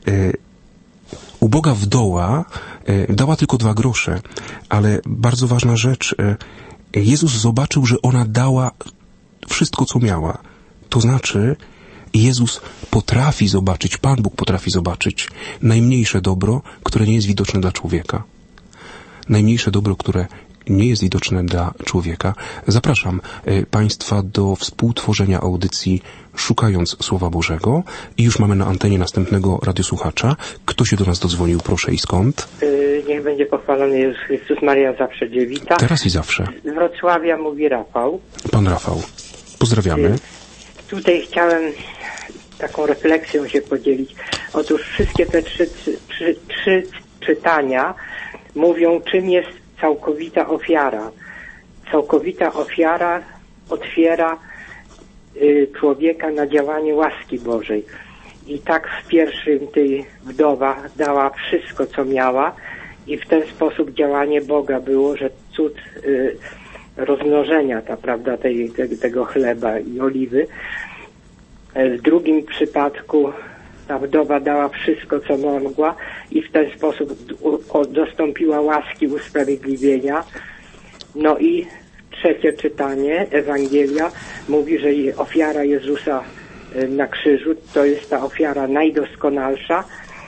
Uboga wdoła dała tylko 2 grosze, ale bardzo ważna rzecz, Jezus zobaczył, że ona dała wszystko, co miała. To znaczy, Jezus potrafi zobaczyć, Pan Bóg potrafi zobaczyć najmniejsze dobro, które nie jest widoczne dla człowieka. Najmniejsze dobro, które nie jest widoczne dla człowieka. Zapraszam Państwa do współtworzenia audycji Szukając Słowa Bożego i już mamy na antenie następnego radiosłuchacza. Kto się do nas dodzwonił, proszę, i skąd? Niech będzie pochwalony Jezus Chrystus, Maria zawsze dziewica. Teraz i zawsze. Z Wrocławia mówi Rafał. Pan Rafał. Pozdrawiamy. Tutaj chciałem taką refleksją się podzielić. Otóż wszystkie te trzy czytania mówią, czym jest całkowita ofiara. Całkowita ofiara otwiera człowieka na działanie łaski Bożej. I tak w pierwszym tej wdowa dała wszystko, co miała i w ten sposób działanie Boga było, że cud rozmnożenia, tego chleba i oliwy. W drugim przypadku ta wdowa dała wszystko, co mogła i w ten sposób dostąpiła łaski usprawiedliwienia. No i trzecie czytanie, Ewangelia, mówi, że ofiara Jezusa na krzyżu to jest ta ofiara najdoskonalsza,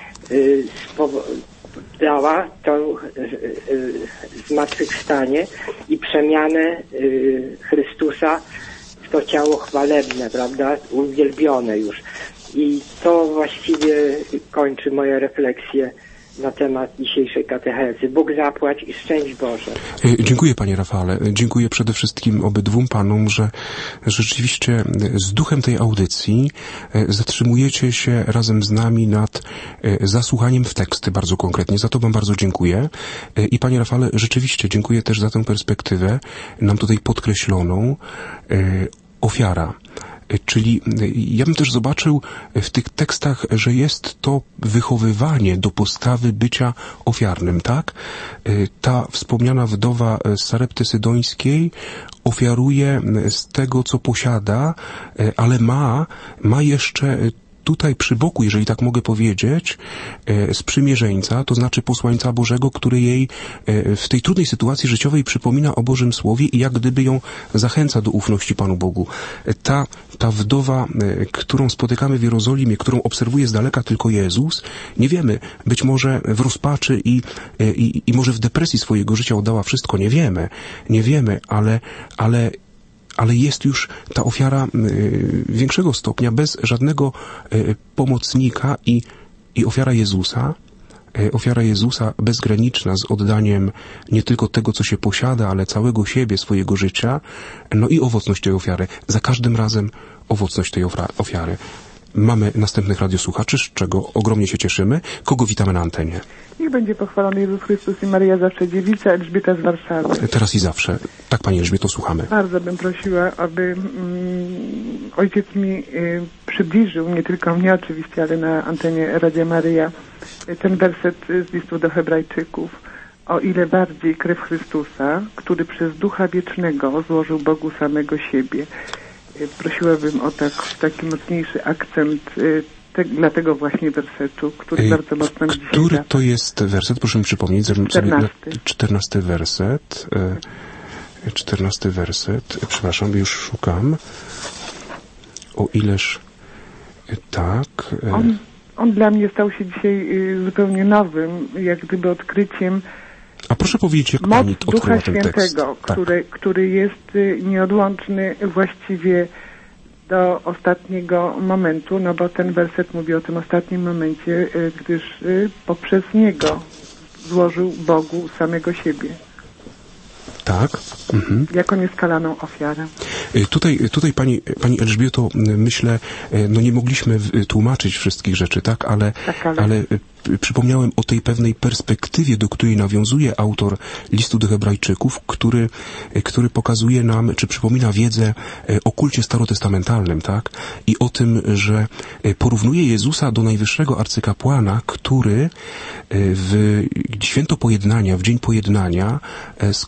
dała to zmartwychwstanie i przemianę Chrystusa w to ciało chwalebne, prawda, uwielbione już. I to właściwie kończy moje refleksje na temat dzisiejszej katechezy. Bóg zapłać i szczęść Boże. Dziękuję, Panie Rafale. Dziękuję przede wszystkim obydwóm Panom, że rzeczywiście z duchem tej audycji zatrzymujecie się razem z nami nad zasłuchaniem w teksty bardzo konkretnie. Za to Wam bardzo dziękuję. I Panie Rafale, rzeczywiście dziękuję też za tę perspektywę nam tutaj podkreśloną. Ofiara. Czyli ja bym też zobaczył w tych tekstach, że jest to wychowywanie do postawy bycia ofiarnym, tak? Ta wspomniana wdowa z Sarepty Sydońskiej ofiaruje z tego, co posiada, ale ma jeszcze tutaj przy boku, jeżeli tak mogę powiedzieć, sprzymierzeńca, to znaczy posłańca Bożego, który jej w tej trudnej sytuacji życiowej przypomina o Bożym Słowie i jak gdyby ją zachęca do ufności Panu Bogu. Ta wdowa, którą spotykamy w Jerozolimie, którą obserwuje z daleka tylko Jezus, nie wiemy, być może w rozpaczy i może w depresji swojego życia oddała wszystko, nie wiemy, ale jest już ta ofiara większego stopnia, bez żadnego pomocnika i ofiara Jezusa bezgraniczna z oddaniem nie tylko tego, co się posiada, ale całego siebie, swojego życia, no i owocność tej ofiary. Za każdym razem owocność tej ofiary. Mamy następnych radiosłuchaczy, z czego ogromnie się cieszymy. Kogo witamy na antenie? Niech będzie pochwalony Jezus Chrystus i Maryja zawsze dziewica, Elżbieta z Warszawy. Teraz i zawsze. Tak, Pani Elżbieto, słuchamy. Bardzo bym prosiła, aby ojciec mi przybliżył, nie tylko mnie oczywiście, ale na antenie Radia Maryja, ten werset z listu do Hebrajczyków. O ile bardziej krew Chrystusa, który przez Ducha Wiecznego złożył Bogu samego siebie. Prosiłabym o taki mocniejszy akcent dla tego właśnie wersetu, który bardzo mocno mi dzisiaj Który to jest werset? Proszę mi przypomnieć. 14 werset. 14 werset. Przepraszam, już szukam. O ileż... Tak. On dla mnie stał się dzisiaj zupełnie nowym, jak gdyby odkryciem. A proszę powiedzieć, jak Pani odkryła ten tekst. Ducha Świętego, który jest nieodłączny właściwie do ostatniego momentu, no bo ten werset mówi o tym ostatnim momencie, gdyż poprzez niego złożył Bogu samego siebie. Tak. Mhm. Jako nieskalaną ofiarę. Tutaj Pani Elżbieto, myślę, no nie mogliśmy tłumaczyć wszystkich rzeczy, tak? Ale przypomniałem o tej pewnej perspektywie, do której nawiązuje autor listu do Hebrajczyków, który pokazuje nam, czy przypomina wiedzę o kulcie starotestamentalnym, tak? I o tym, że porównuje Jezusa do najwyższego arcykapłana, który w święto pojednania, w dzień pojednania z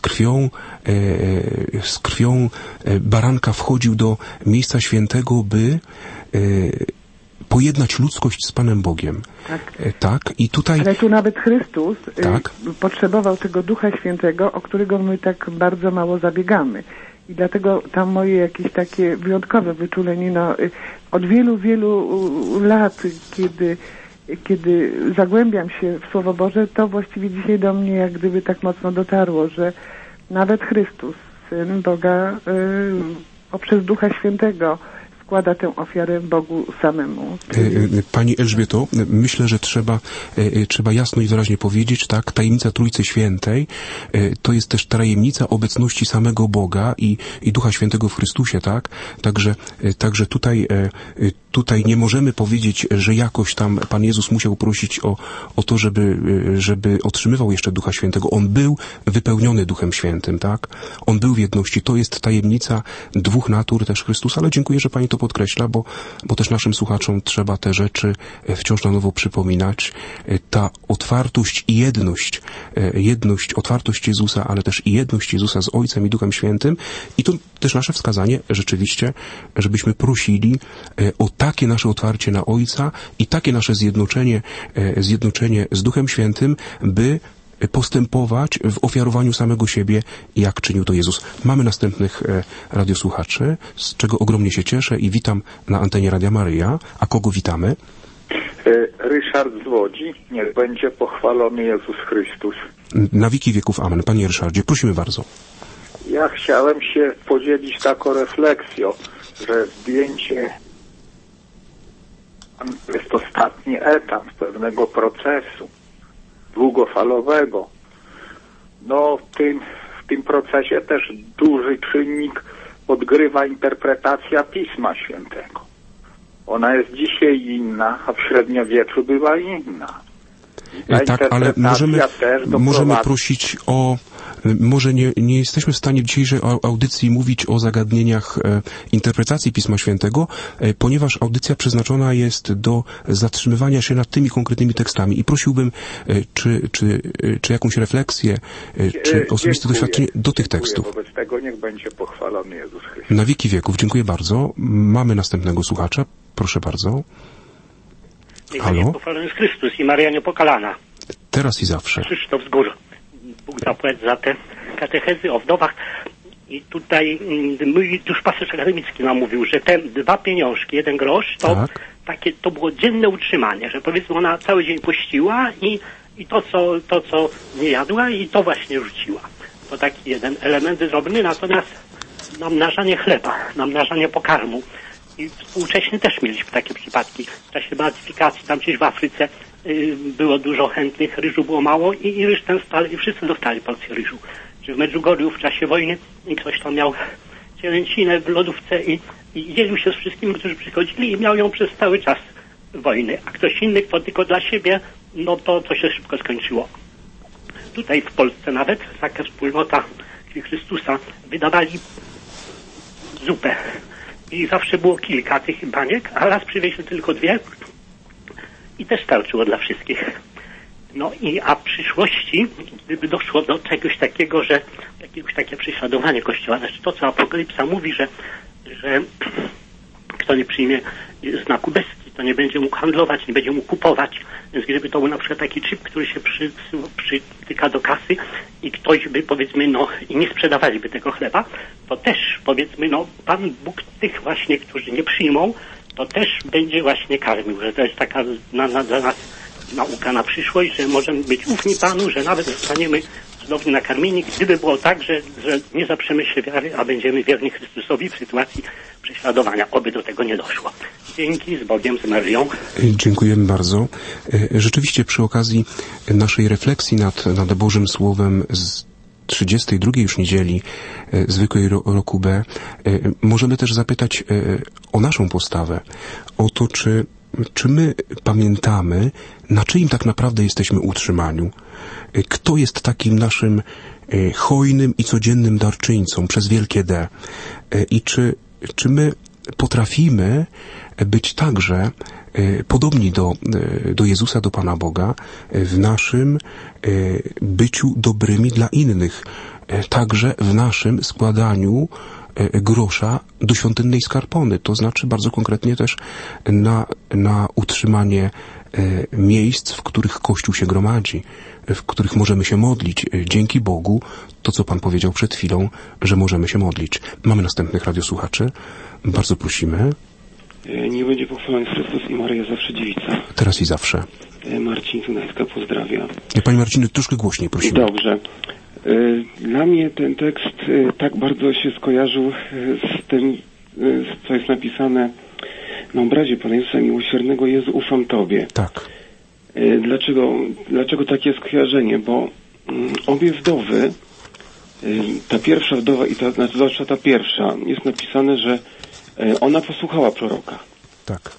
krwią baranka wchodził do miejsca świętego, by pojednać ludzkość z Panem Bogiem. Tak. I tutaj... Ale tu nawet Chrystus potrzebował tego Ducha Świętego, o którego my tak bardzo mało zabiegamy. I dlatego tam moje jakieś takie wyjątkowe wyczulenie, od wielu, wielu lat, kiedy zagłębiam się w Słowo Boże, to właściwie dzisiaj do mnie jak gdyby tak mocno dotarło, że nawet Chrystus, Syn Boga, poprzez Ducha Świętego składa tę ofiarę Bogu samemu. Pani Elżbieto, myślę, że trzeba jasno i wyraźnie powiedzieć, tak, tajemnica Trójcy Świętej to jest też tajemnica obecności samego Boga i Ducha Świętego w Chrystusie, tak? Także tutaj nie możemy powiedzieć, że jakoś tam Pan Jezus musiał prosić o to, żeby otrzymywał jeszcze Ducha Świętego. On był wypełniony Duchem Świętym, tak? On był w jedności. To jest tajemnica dwóch natur też Chrystusa, ale dziękuję, że Pani to podkreśla, bo też naszym słuchaczom trzeba te rzeczy wciąż na nowo przypominać. Ta otwartość i jedność, otwartość Jezusa, ale też i jedność Jezusa z Ojcem i Duchem Świętym. I to też nasze wskazanie rzeczywiście, żebyśmy prosili o takie nasze otwarcie na Ojca i takie nasze zjednoczenie z Duchem Świętym, by postępować w ofiarowaniu samego siebie, jak czynił to Jezus. Mamy następnych radiosłuchaczy, z czego ogromnie się cieszę i witam na antenie Radia Maryja. A kogo witamy? Ryszard z Łodzi. Niech będzie pochwalony Jezus Chrystus. Na wieki wieków amen. Panie Ryszardzie, prosimy bardzo. Ja chciałem się podzielić taką refleksją, że zdjęcie to jest ostatni etap pewnego procesu długofalowego. No w tym procesie też duży czynnik odgrywa interpretacja Pisma Świętego. Ona jest dzisiaj inna, a w średniowieczu była inna. Tak, ale możemy prosić o... Może nie jesteśmy w stanie w dzisiejszej audycji mówić o zagadnieniach interpretacji Pisma Świętego, ponieważ audycja przeznaczona jest do zatrzymywania się nad tymi konkretnymi tekstami i prosiłbym, czy jakąś refleksję, czy osobiste doświadczenie do tych tekstów. Wobec tego niech będzie pochwalony Jezus Chrystus. Na wieki wieków. Dziękuję bardzo. Mamy następnego słuchacza. Proszę bardzo. Niech będzie pochwalony Chrystus i Maryja Niepokalana. Teraz i zawsze. Krzysztof z Gór. Bóg zapłać za te katechezy o wdowach. I tutaj mój duszpasterz akademicki nam mówił, że te 2 pieniążki, 1 grosz, to było dzienne utrzymanie, że powiedzmy ona cały dzień pościła i to co nie jadła i to właśnie rzuciła. To taki jeden element drobny, natomiast namnażanie chleba, namnażanie pokarmu. I współcześnie też mieliśmy takie przypadki. W czasie beatyfikacji tam gdzieś w Afryce było dużo chętnych, ryżu było mało i ryż ten stale, i wszyscy dostali porcję ryżu. Czy w Medjugorju w czasie wojny i ktoś tam miał cielęcinę w lodówce i dzielił się z wszystkimi, którzy przychodzili i miał ją przez cały czas wojny. A ktoś inny, kto tylko dla siebie, no to się szybko skończyło. Tutaj w Polsce nawet taka wspólnota Chrystusa wydawali zupę. I zawsze było kilka tych baniek, a raz przywieźli tylko 2 i też starczyło dla wszystkich. No a w przyszłości, gdyby doszło do czegoś takiego, że jakiegoś takie prześladowanie Kościoła, znaczy to, co Apokalipsa mówi, że kto nie przyjmie znaku bestii, to nie będzie mógł handlować, nie będzie mógł kupować. Więc gdyby to był na przykład taki chip, który się przytyka do kasy i ktoś by, powiedzmy, i nie sprzedawaliby tego chleba, to też, powiedzmy, Pan Bóg tych właśnie, którzy nie przyjmą, to też będzie właśnie karmił, że to jest taka dla nas nauka na przyszłość, że możemy być ufni Panu, że nawet zostaniemy cudownie nakarmieni, gdyby było tak, że nie zaprzemy się wiary, a będziemy wierni Chrystusowi w sytuacji prześladowania. Oby do tego nie doszło. Dzięki, z Bogiem, z Marią. Dziękujemy bardzo. Rzeczywiście przy okazji naszej refleksji nad Bożym Słowem z 32 już niedzieli zwykłej roku B możemy też zapytać o naszą postawę, o to, czy my pamiętamy, na czyim tak naprawdę jesteśmy utrzymaniu? Kto jest takim naszym hojnym i codziennym darczyńcą przez wielkie D? I czy my potrafimy być także podobni do Jezusa, do Pana Boga w naszym byciu dobrymi dla innych, także w naszym składaniu grosza do świątynnej skarpony, to znaczy bardzo konkretnie też na utrzymanie miejsc, w których Kościół się gromadzi, w których możemy się modlić. Dzięki Bogu, to co Pan powiedział przed chwilą, że możemy się modlić. Mamy następnych radiosłuchaczy. Bardzo prosimy. Niech będzie pochwalony Chrystus i Maryja zawsze dziewica. Teraz i zawsze. Marcin Tunajska pozdrawia. Panie Marcinie, troszkę głośniej prosimy. Dobrze. Dla mnie ten tekst tak bardzo się skojarzył z tym, co jest napisane na obrazie Pana Jezusa Miłosiernego. Jezu, ufam Tobie. Tak. Dlaczego takie skojarzenie? Bo obie wdowy, ta pierwsza wdowa i zwłaszcza ta pierwsza, jest napisane, że ona posłuchała proroka. Tak.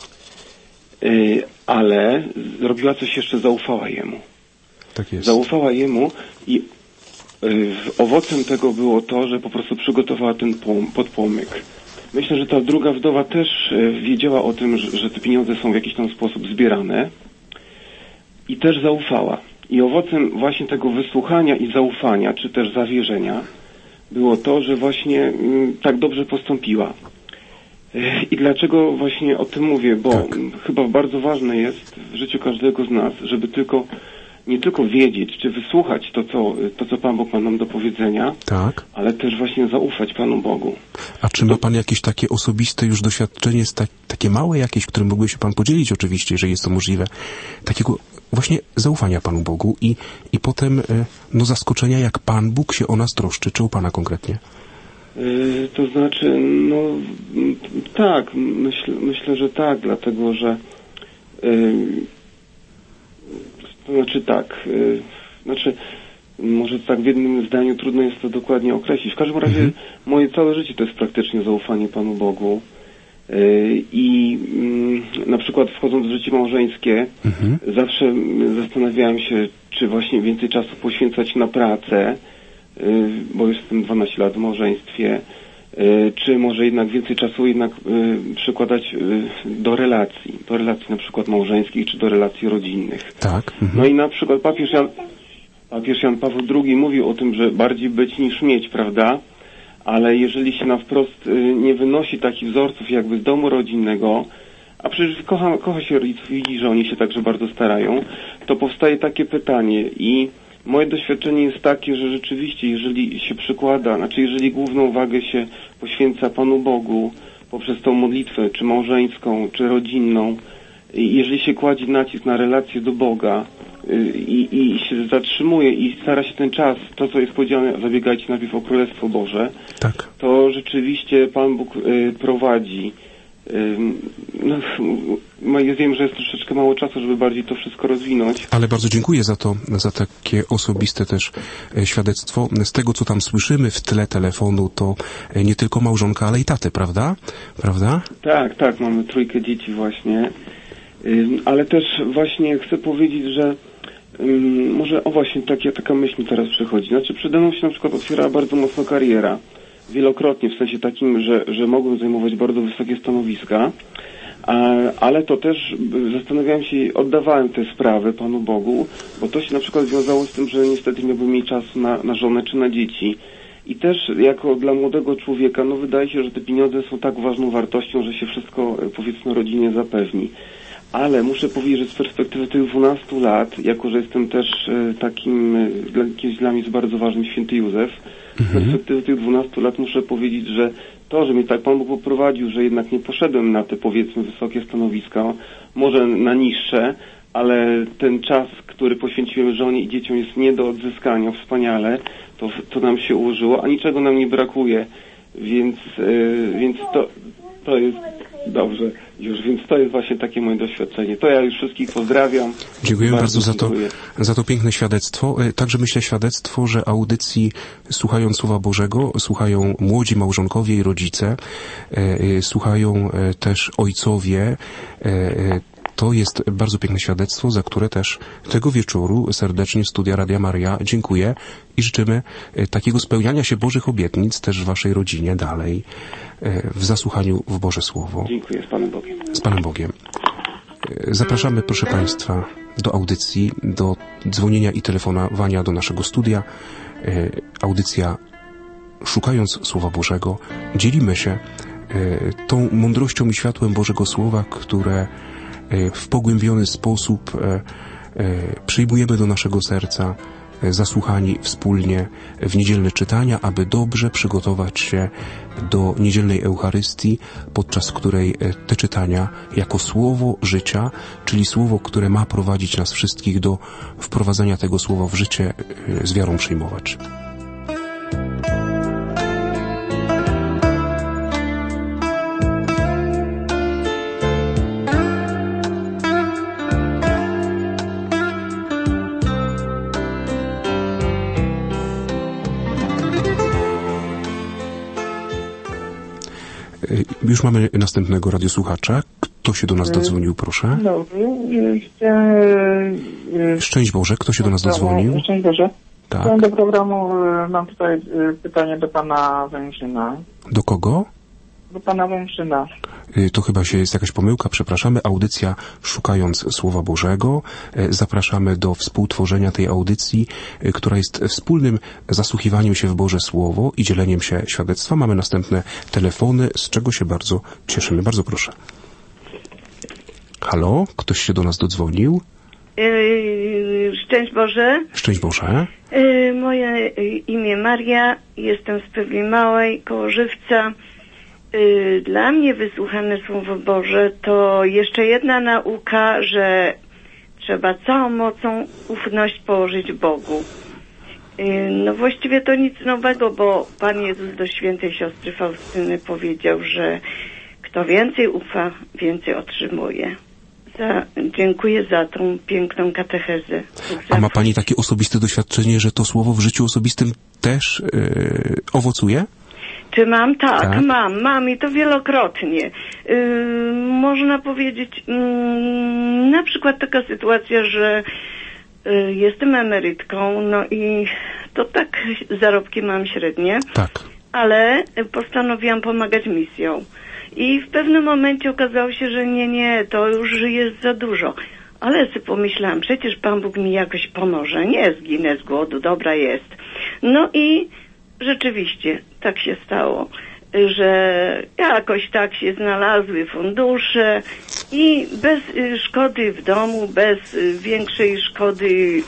Ale zrobiła coś jeszcze, zaufała Jemu. Tak jest. Zaufała Jemu i owocem tego było to, że po prostu przygotowała ten podpłomyk. Myślę, że ta druga wdowa też wiedziała o tym, że te pieniądze są w jakiś tam sposób zbierane i też zaufała. I owocem właśnie tego wysłuchania i zaufania, czy też zawierzenia było to, że właśnie tak dobrze postąpiła. I dlaczego właśnie o tym mówię? Bo chyba bardzo ważne jest w życiu każdego z nas, żeby nie tylko wiedzieć, czy wysłuchać to, co Pan Bóg ma nam do powiedzenia, tak, ale też właśnie zaufać Panu Bogu. A czy ma Pan jakieś takie osobiste już doświadczenie, takie małe jakieś, którym mógłby się Pan podzielić oczywiście, jeżeli jest to możliwe, takiego właśnie zaufania Panu Bogu i potem zaskoczenia, jak Pan Bóg się o nas troszczy, czy u Pana konkretnie? To znaczy, tak, myślę, że tak, dlatego, że to znaczy tak, może tak w jednym zdaniu trudno jest to dokładnie określić. W każdym razie moje całe życie to jest praktycznie zaufanie Panu Bogu i na przykład wchodząc w życie małżeńskie zawsze zastanawiałem się, czy właśnie więcej czasu poświęcać na pracę, bo jestem 12 lat w małżeństwie, czy może jednak więcej czasu przykładać do relacji na przykład małżeńskich, czy do relacji rodzinnych. Tak. No i na przykład papież Jan Paweł II mówił o tym, że bardziej być niż mieć, prawda? Ale jeżeli się na wprost nie wynosi takich wzorców jakby z domu rodzinnego, a przecież kocha się rodziców i widzi, że oni się także bardzo starają, to powstaje takie pytanie i moje doświadczenie jest takie, że rzeczywiście, jeżeli się przykłada, jeżeli główną wagę się poświęca Panu Bogu poprzez tą modlitwę, czy małżeńską, czy rodzinną, jeżeli się kładzie nacisk na relację do Boga i się zatrzymuje i stara się ten czas, to co jest powiedziane, zabiegajcie najpierw o Królestwo Boże, tak, to rzeczywiście Pan Bóg prowadzi. Ja wiem, że jest troszeczkę mało czasu, żeby bardziej to wszystko rozwinąć. Ale bardzo dziękuję za takie osobiste też świadectwo. Z tego, co tam słyszymy w tle telefonu, to nie tylko małżonka, ale i tatę, prawda? Tak, mamy 3 dzieci właśnie. Ale też właśnie chcę powiedzieć, że może właśnie taka myśl mi teraz przychodzi. Znaczy przede mną się na przykład otwierała bardzo mocno kariera. Wielokrotnie, w sensie takim, że mogłem zajmować bardzo wysokie stanowiska, ale to też zastanawiałem się i oddawałem te sprawy Panu Bogu, bo to się na przykład wiązało z tym, że niestety nie miałbym mieć czasu na żonę czy na dzieci. I też jako dla młodego człowieka, wydaje się, że te pieniądze są tak ważną wartością, że się wszystko, powiedzmy, rodzinie zapewni. Ale muszę powiedzieć, że z perspektywy tych 12 lat, jako że jestem też takim, dla mnie jest bardzo ważnym święty Józef, z perspektywy tych 12 lat muszę powiedzieć, że to, że mnie tak Pan Bóg poprowadził, że jednak nie poszedłem na te, powiedzmy, wysokie stanowiska, może na niższe, ale ten czas, który poświęciłem żonie i dzieciom, jest nie do odzyskania wspaniale, to nam się ułożyło, a niczego nam nie brakuje, więc to jest dobrze już, więc to jest właśnie takie moje doświadczenie. To ja już wszystkich pozdrawiam. Dziękuję bardzo za to piękne świadectwo. Także myślę świadectwo, że audycji słuchając Słowa Bożego, słuchają młodzi małżonkowie i rodzice, słuchają też ojcowie. To jest bardzo piękne świadectwo, za które też tego wieczoru serdecznie Studia Radia Maryja dziękuję i życzymy takiego spełniania się Bożych obietnic też w waszej rodzinie dalej, w zasłuchaniu w Boże Słowo. Dziękuję, z Panem Bogiem. Z Panem Bogiem. Zapraszamy, proszę Państwa, do audycji, do dzwonienia i telefonowania do naszego studia. Audycja Szukając Słowa Bożego. Dzielimy się tą mądrością i światłem Bożego Słowa, które w pogłębiony sposób przyjmujemy do naszego serca, zasłuchani wspólnie w niedzielne czytania, aby dobrze przygotować się do niedzielnej Eucharystii, podczas której te czytania jako słowo życia, czyli słowo, które ma prowadzić nas wszystkich do wprowadzenia tego słowa w życie, z wiarą przyjmować. Już mamy następnego radiosłuchacza. Kto się do nas dodzwonił, proszę? Szczęść Boże, kto się do nas dodzwonił? Szczęść Boże. Tak. Do programu mam tutaj pytanie do pana Węgrzyna. Do kogo? Do pana Węgrzyna. To chyba jest jakaś pomyłka, przepraszamy. Audycja Szukając Słowa Bożego. Zapraszamy do współtworzenia tej audycji, która jest wspólnym zasłuchiwaniem się w Boże Słowo i dzieleniem się świadectwa. Mamy następne telefony, z czego się bardzo cieszymy. Bardzo proszę. Halo? Ktoś się do nas dodzwonił? Szczęść Boże. Szczęść Boże. Moje imię Maria. Jestem z Pewnej Małej, koło Żywca. Dla mnie wysłuchane Słowo Boże to jeszcze jedna nauka, że trzeba całą mocą ufność położyć Bogu. No właściwie to nic nowego, bo Pan Jezus do świętej siostry Faustyny powiedział, że kto więcej ufa, więcej otrzymuje. Dziękuję za tą piękną katechezę. A ma Pani takie osobiste doświadczenie, że to słowo w życiu osobistym też owocuje? Czy mam? Tak. Mam i to wielokrotnie. Można powiedzieć, na przykład taka sytuacja, że jestem emerytką, no i to tak zarobki mam średnie, tak, ale postanowiłam pomagać misją. I w pewnym momencie okazało się, że nie, to już jest za dużo. Ale sobie pomyślałam, przecież Pan Bóg mi jakoś pomoże, nie zginę z głodu, dobra jest. No i rzeczywiście tak się stało, że jakoś tak się znalazły fundusze i bez szkody w domu, bez większej szkody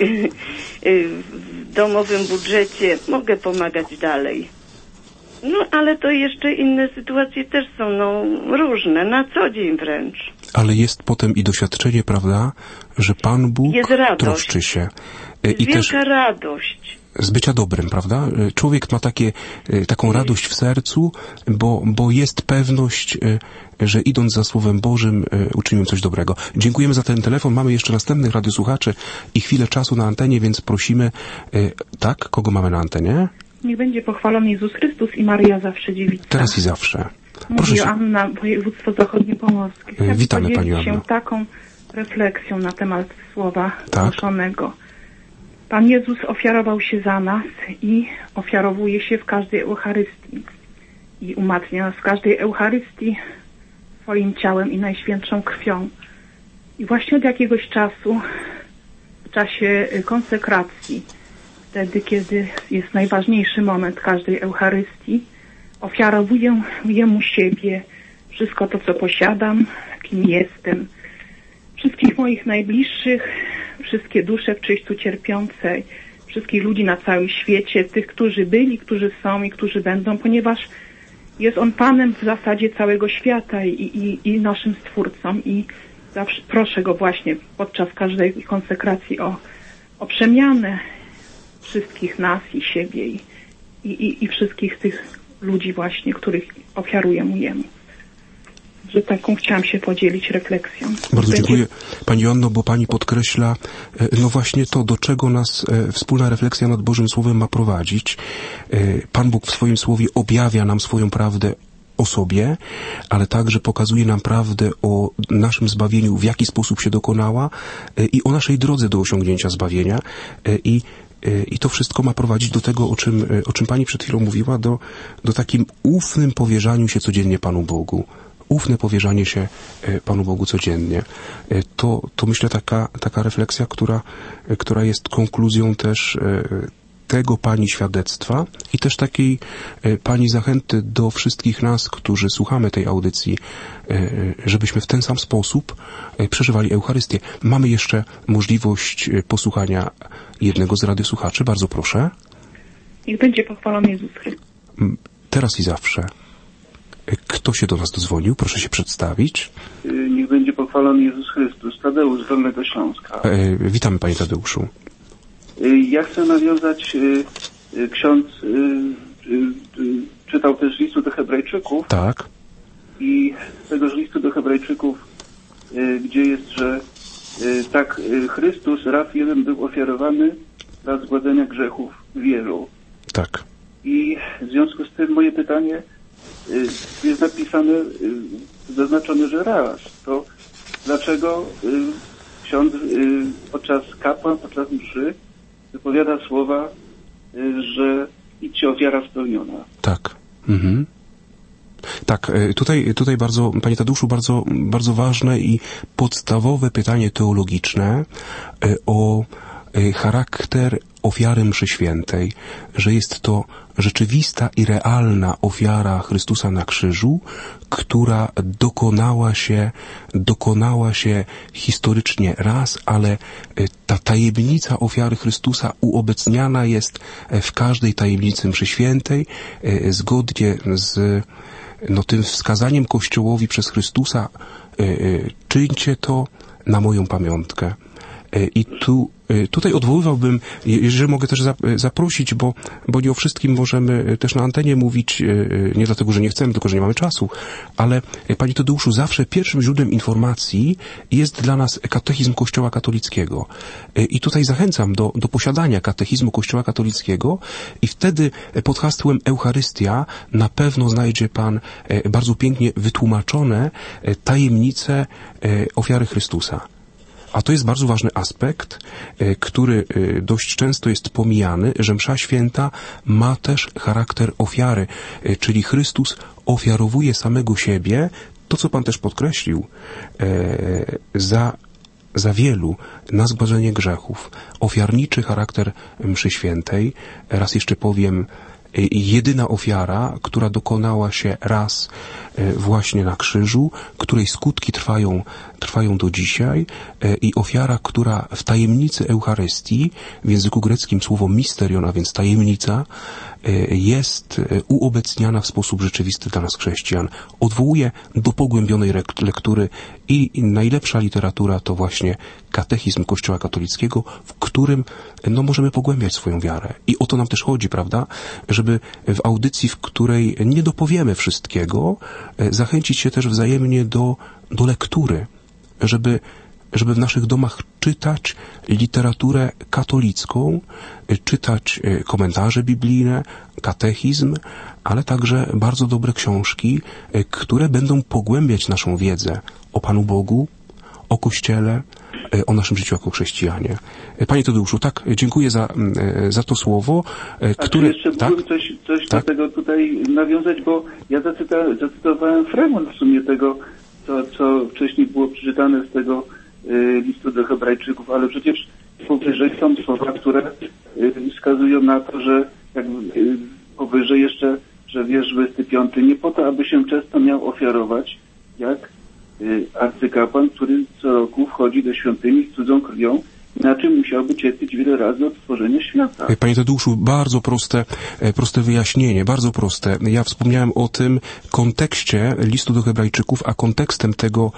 w domowym budżecie mogę pomagać dalej. No ale to jeszcze inne sytuacje też są różne, na co dzień wręcz. Ale jest potem i doświadczenie, prawda, że Pan Bóg troszczy się. I wielka też radość. Z bycia dobrym, prawda? Człowiek ma taką radość w sercu, bo jest pewność, że idąc za Słowem Bożym uczynił coś dobrego. Dziękujemy za ten telefon. Mamy jeszcze następnych radiosłuchaczy i chwilę czasu na antenie, więc prosimy... Tak? Kogo mamy na antenie? Niech będzie pochwalony Jezus Chrystus i Maryja zawsze dziewica. Teraz i zawsze. Mówi Anna, województwo zachodniopomorskie. Witamy Panią się Anno. taką refleksją na temat słowa głoszonego. Pan Jezus ofiarował się za nas i ofiarowuje się w każdej Eucharystii. I umacnia nas w każdej Eucharystii swoim ciałem i najświętszą krwią. I właśnie od jakiegoś czasu, w czasie konsekracji, wtedy, kiedy jest najważniejszy moment każdej Eucharystii, ofiarowuję Jemu siebie, wszystko to, co posiadam, kim jestem, wszystkich moich najbliższych, wszystkie dusze w czyśćcu cierpiącej, wszystkich ludzi na całym świecie, tych, którzy byli, którzy są i którzy będą, ponieważ jest On Panem w zasadzie całego świata i naszym Stwórcą. I zawsze proszę Go właśnie podczas każdej konsekracji o przemianę wszystkich nas i siebie i wszystkich tych ludzi właśnie, których ofiaruję Mu Jemu. Że taką chciałam się podzielić refleksją. Bardzo dziękuję Pani Joanno, bo Pani podkreśla no właśnie to, do czego nas wspólna refleksja nad Bożym Słowem ma prowadzić. Pan Bóg w swoim Słowie objawia nam swoją prawdę o sobie, ale także pokazuje nam prawdę o naszym zbawieniu, w jaki sposób się dokonała i o naszej drodze do osiągnięcia zbawienia. I to wszystko ma prowadzić do tego, o czym Pani przed chwilą mówiła, do takim ufnym powierzaniu się codziennie Panu Bogu. Ufne powierzanie się Panu Bogu codziennie. To myślę taka refleksja, która jest konkluzją też tego Pani świadectwa i też takiej Pani zachęty do wszystkich nas, którzy słuchamy tej audycji, żebyśmy w ten sam sposób przeżywali Eucharystię. Mamy jeszcze możliwość posłuchania jednego z radiosłuchaczy. Bardzo proszę. Niech będzie pochwalony Jezus Chrystus. Teraz i zawsze. Kto się do nas dozwonił? Proszę się przedstawić. Niech będzie pochwalony Jezus Chrystus. Tadeusz z Dolnego Śląska. Witamy Panie Tadeuszu. Ja chcę nawiązać, ksiądz czytał też listu do Hebrajczyków. Tak. I z tegoż listu do Hebrajczyków, gdzie jest, że tak Chrystus raz jeden był ofiarowany dla zgładzenia grzechów wielu. Tak. I w związku z tym moje pytanie jest napisane, zaznaczone, że raz. To dlaczego ksiądz podczas mszy wypowiada słowa, że idźcie, ofiara spełniona. Tak. Mhm. Tak, tutaj bardzo, Panie Tadeuszu, bardzo, bardzo ważne i podstawowe pytanie teologiczne o charakter ofiary mszy świętej, że jest to rzeczywista i realna ofiara Chrystusa na krzyżu, która dokonała się historycznie raz, ale ta tajemnica ofiary Chrystusa uobecniana jest w każdej tajemnicy mszy świętej, zgodnie z tym wskazaniem Kościołowi przez Chrystusa, czyńcie to na moją pamiątkę. I tutaj odwoływałbym, jeżeli mogę też zaprosić, bo nie o wszystkim możemy też na antenie mówić, nie dlatego, że nie chcemy, tylko że nie mamy czasu, ale Panie Tadeuszu, zawsze pierwszym źródłem informacji jest dla nas katechizm Kościoła katolickiego. I tutaj zachęcam do posiadania katechizmu Kościoła katolickiego i wtedy pod hasłem Eucharystia na pewno znajdzie Pan bardzo pięknie wytłumaczone tajemnice ofiary Chrystusa. A to jest bardzo ważny aspekt, który dość często jest pomijany, że msza święta ma też charakter ofiary, czyli Chrystus ofiarowuje samego siebie, to co Pan też podkreślił, za wielu na zgładzenie grzechów. Ofiarniczy charakter mszy świętej, raz jeszcze powiem, jedyna ofiara, która dokonała się raz właśnie na krzyżu, której skutki trwają do dzisiaj i ofiara, która w tajemnicy Eucharystii, w języku greckim słowo misterion, a więc tajemnica, jest uobecniana w sposób rzeczywisty dla nas chrześcijan. Odwołuje do pogłębionej lektury i najlepsza literatura to właśnie katechizm Kościoła katolickiego, w którym możemy pogłębiać swoją wiarę. I o to nam też chodzi, prawda? Żeby w audycji, w której nie dopowiemy wszystkiego, zachęcić się też wzajemnie do lektury, żeby w naszych domach czytać literaturę katolicką, czytać komentarze biblijne, katechizm, ale także bardzo dobre książki, które będą pogłębiać naszą wiedzę o Panu Bogu, o Kościele, o naszym życiu jako chrześcijanie. Panie Tadeuszu, tak, dziękuję za to słowo, które... jeszcze mógłbym coś do tego tutaj nawiązać, bo ja zacytowałem fragment w sumie tego, co wcześniej było przeczytane z tego listu do Hebrajczyków, ale przecież powyżej są słowa, które wskazują na to, że powyżej jeszcze, że wiersz 25, nie po to, aby się często miał ofiarować, jak arcykapłan, który co roku wchodzi do świątyni z cudzą krwią, inaczej musiałby cierpieć wiele razy od stworzenia świata. Panie Tadeuszu, bardzo proste wyjaśnienie, bardzo proste. Ja wspomniałem o tym kontekście listu do Hebrajczyków, a kontekstem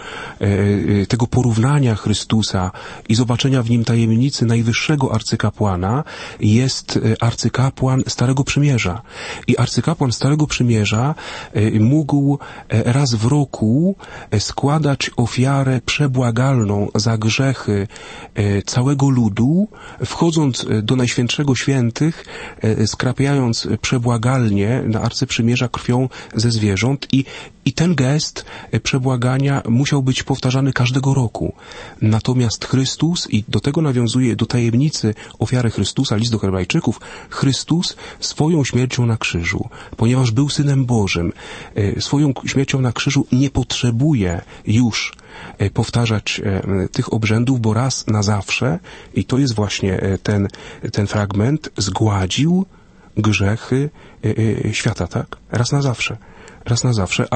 tego porównania Chrystusa i zobaczenia w nim tajemnicy najwyższego arcykapłana jest arcykapłan Starego Przymierza. I arcykapłan Starego Przymierza mógł raz w roku składać ofiarę przebłagalną za grzechy całego ludu, wchodząc do Najświętszego Świętych, skrapiając przebłagalnie na Arce Przymierza krwią ze zwierząt i ten gest przebłagania musiał być powtarzany każdego roku. Natomiast Chrystus, i do tego nawiązuje do tajemnicy ofiary Chrystusa, list do Hebrajczyków, Chrystus swoją śmiercią na krzyżu, ponieważ był Synem Bożym, swoją śmiercią na krzyżu nie potrzebuje już powtarzać tych obrzędów, bo raz na zawsze, i to jest właśnie ten fragment, zgładził grzechy świata, tak? Raz na zawsze,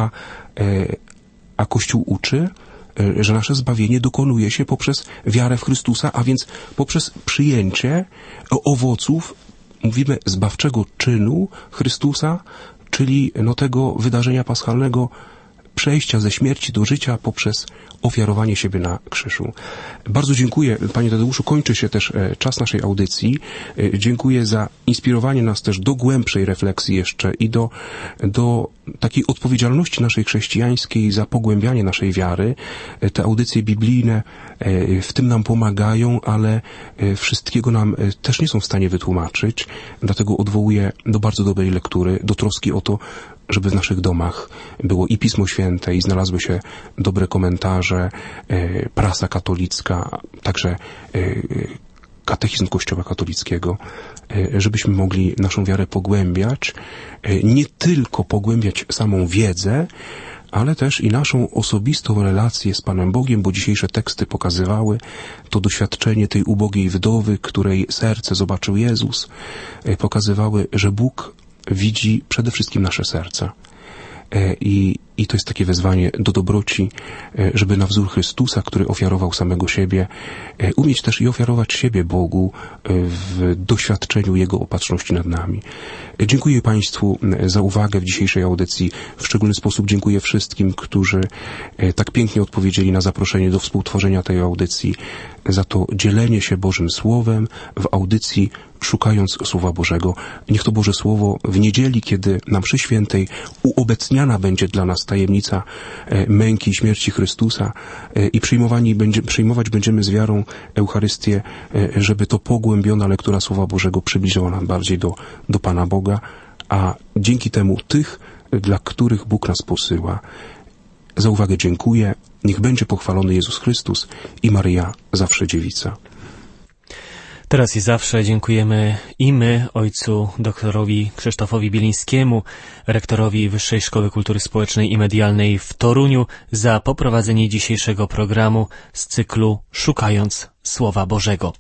a Kościół uczy, że nasze zbawienie dokonuje się poprzez wiarę w Chrystusa, a więc poprzez przyjęcie owoców, mówimy, zbawczego czynu Chrystusa, czyli tego wydarzenia paschalnego, przejścia ze śmierci do życia poprzez ofiarowanie siebie na krzyżu. Bardzo dziękuję, Panie Tadeuszu. Kończy się też czas naszej audycji. Dziękuję za inspirowanie nas też do głębszej refleksji jeszcze i do takiej odpowiedzialności naszej chrześcijańskiej za pogłębianie naszej wiary. Te audycje biblijne w tym nam pomagają, ale wszystkiego nam też nie są w stanie wytłumaczyć. Dlatego odwołuję do bardzo dobrej lektury, do troski o to, żeby w naszych domach było i Pismo Święte, i znalazły się dobre komentarze, prasa katolicka, także katechizm Kościoła katolickiego, żebyśmy mogli naszą wiarę pogłębiać, nie tylko pogłębiać samą wiedzę, ale też i naszą osobistą relację z Panem Bogiem, bo dzisiejsze teksty pokazywały to doświadczenie tej ubogiej wdowy, której serce zobaczył Jezus, pokazywały, że Bóg widzi przede wszystkim nasze serca. I to jest takie wezwanie do dobroci, żeby na wzór Chrystusa, który ofiarował samego siebie, umieć też i ofiarować siebie Bogu w doświadczeniu Jego opatrzności nad nami. Dziękuję Państwu za uwagę w dzisiejszej audycji. W szczególny sposób dziękuję wszystkim, którzy tak pięknie odpowiedzieli na zaproszenie do współtworzenia tej audycji, za to dzielenie się Bożym Słowem w audycji Szukając Słowa Bożego. Niech to Boże Słowo w niedzieli, kiedy na mszy świętej uobecniana będzie dla nas tajemnica męki i śmierci Chrystusa i przyjmować będziemy z wiarą Eucharystię, żeby to pogłębiona lektura Słowa Bożego przybliżyła nam bardziej do Pana Boga, a dzięki temu tych, dla których Bóg nas posyła. Za uwagę dziękuję. Niech będzie pochwalony Jezus Chrystus i Maryja zawsze dziewica. Teraz i zawsze dziękujemy i my, ojcu doktorowi Krzysztofowi Bielińskiemu, rektorowi Wyższej Szkoły Kultury Społecznej i Medialnej w Toruniu, za poprowadzenie dzisiejszego programu z cyklu Szukając Słowa Bożego.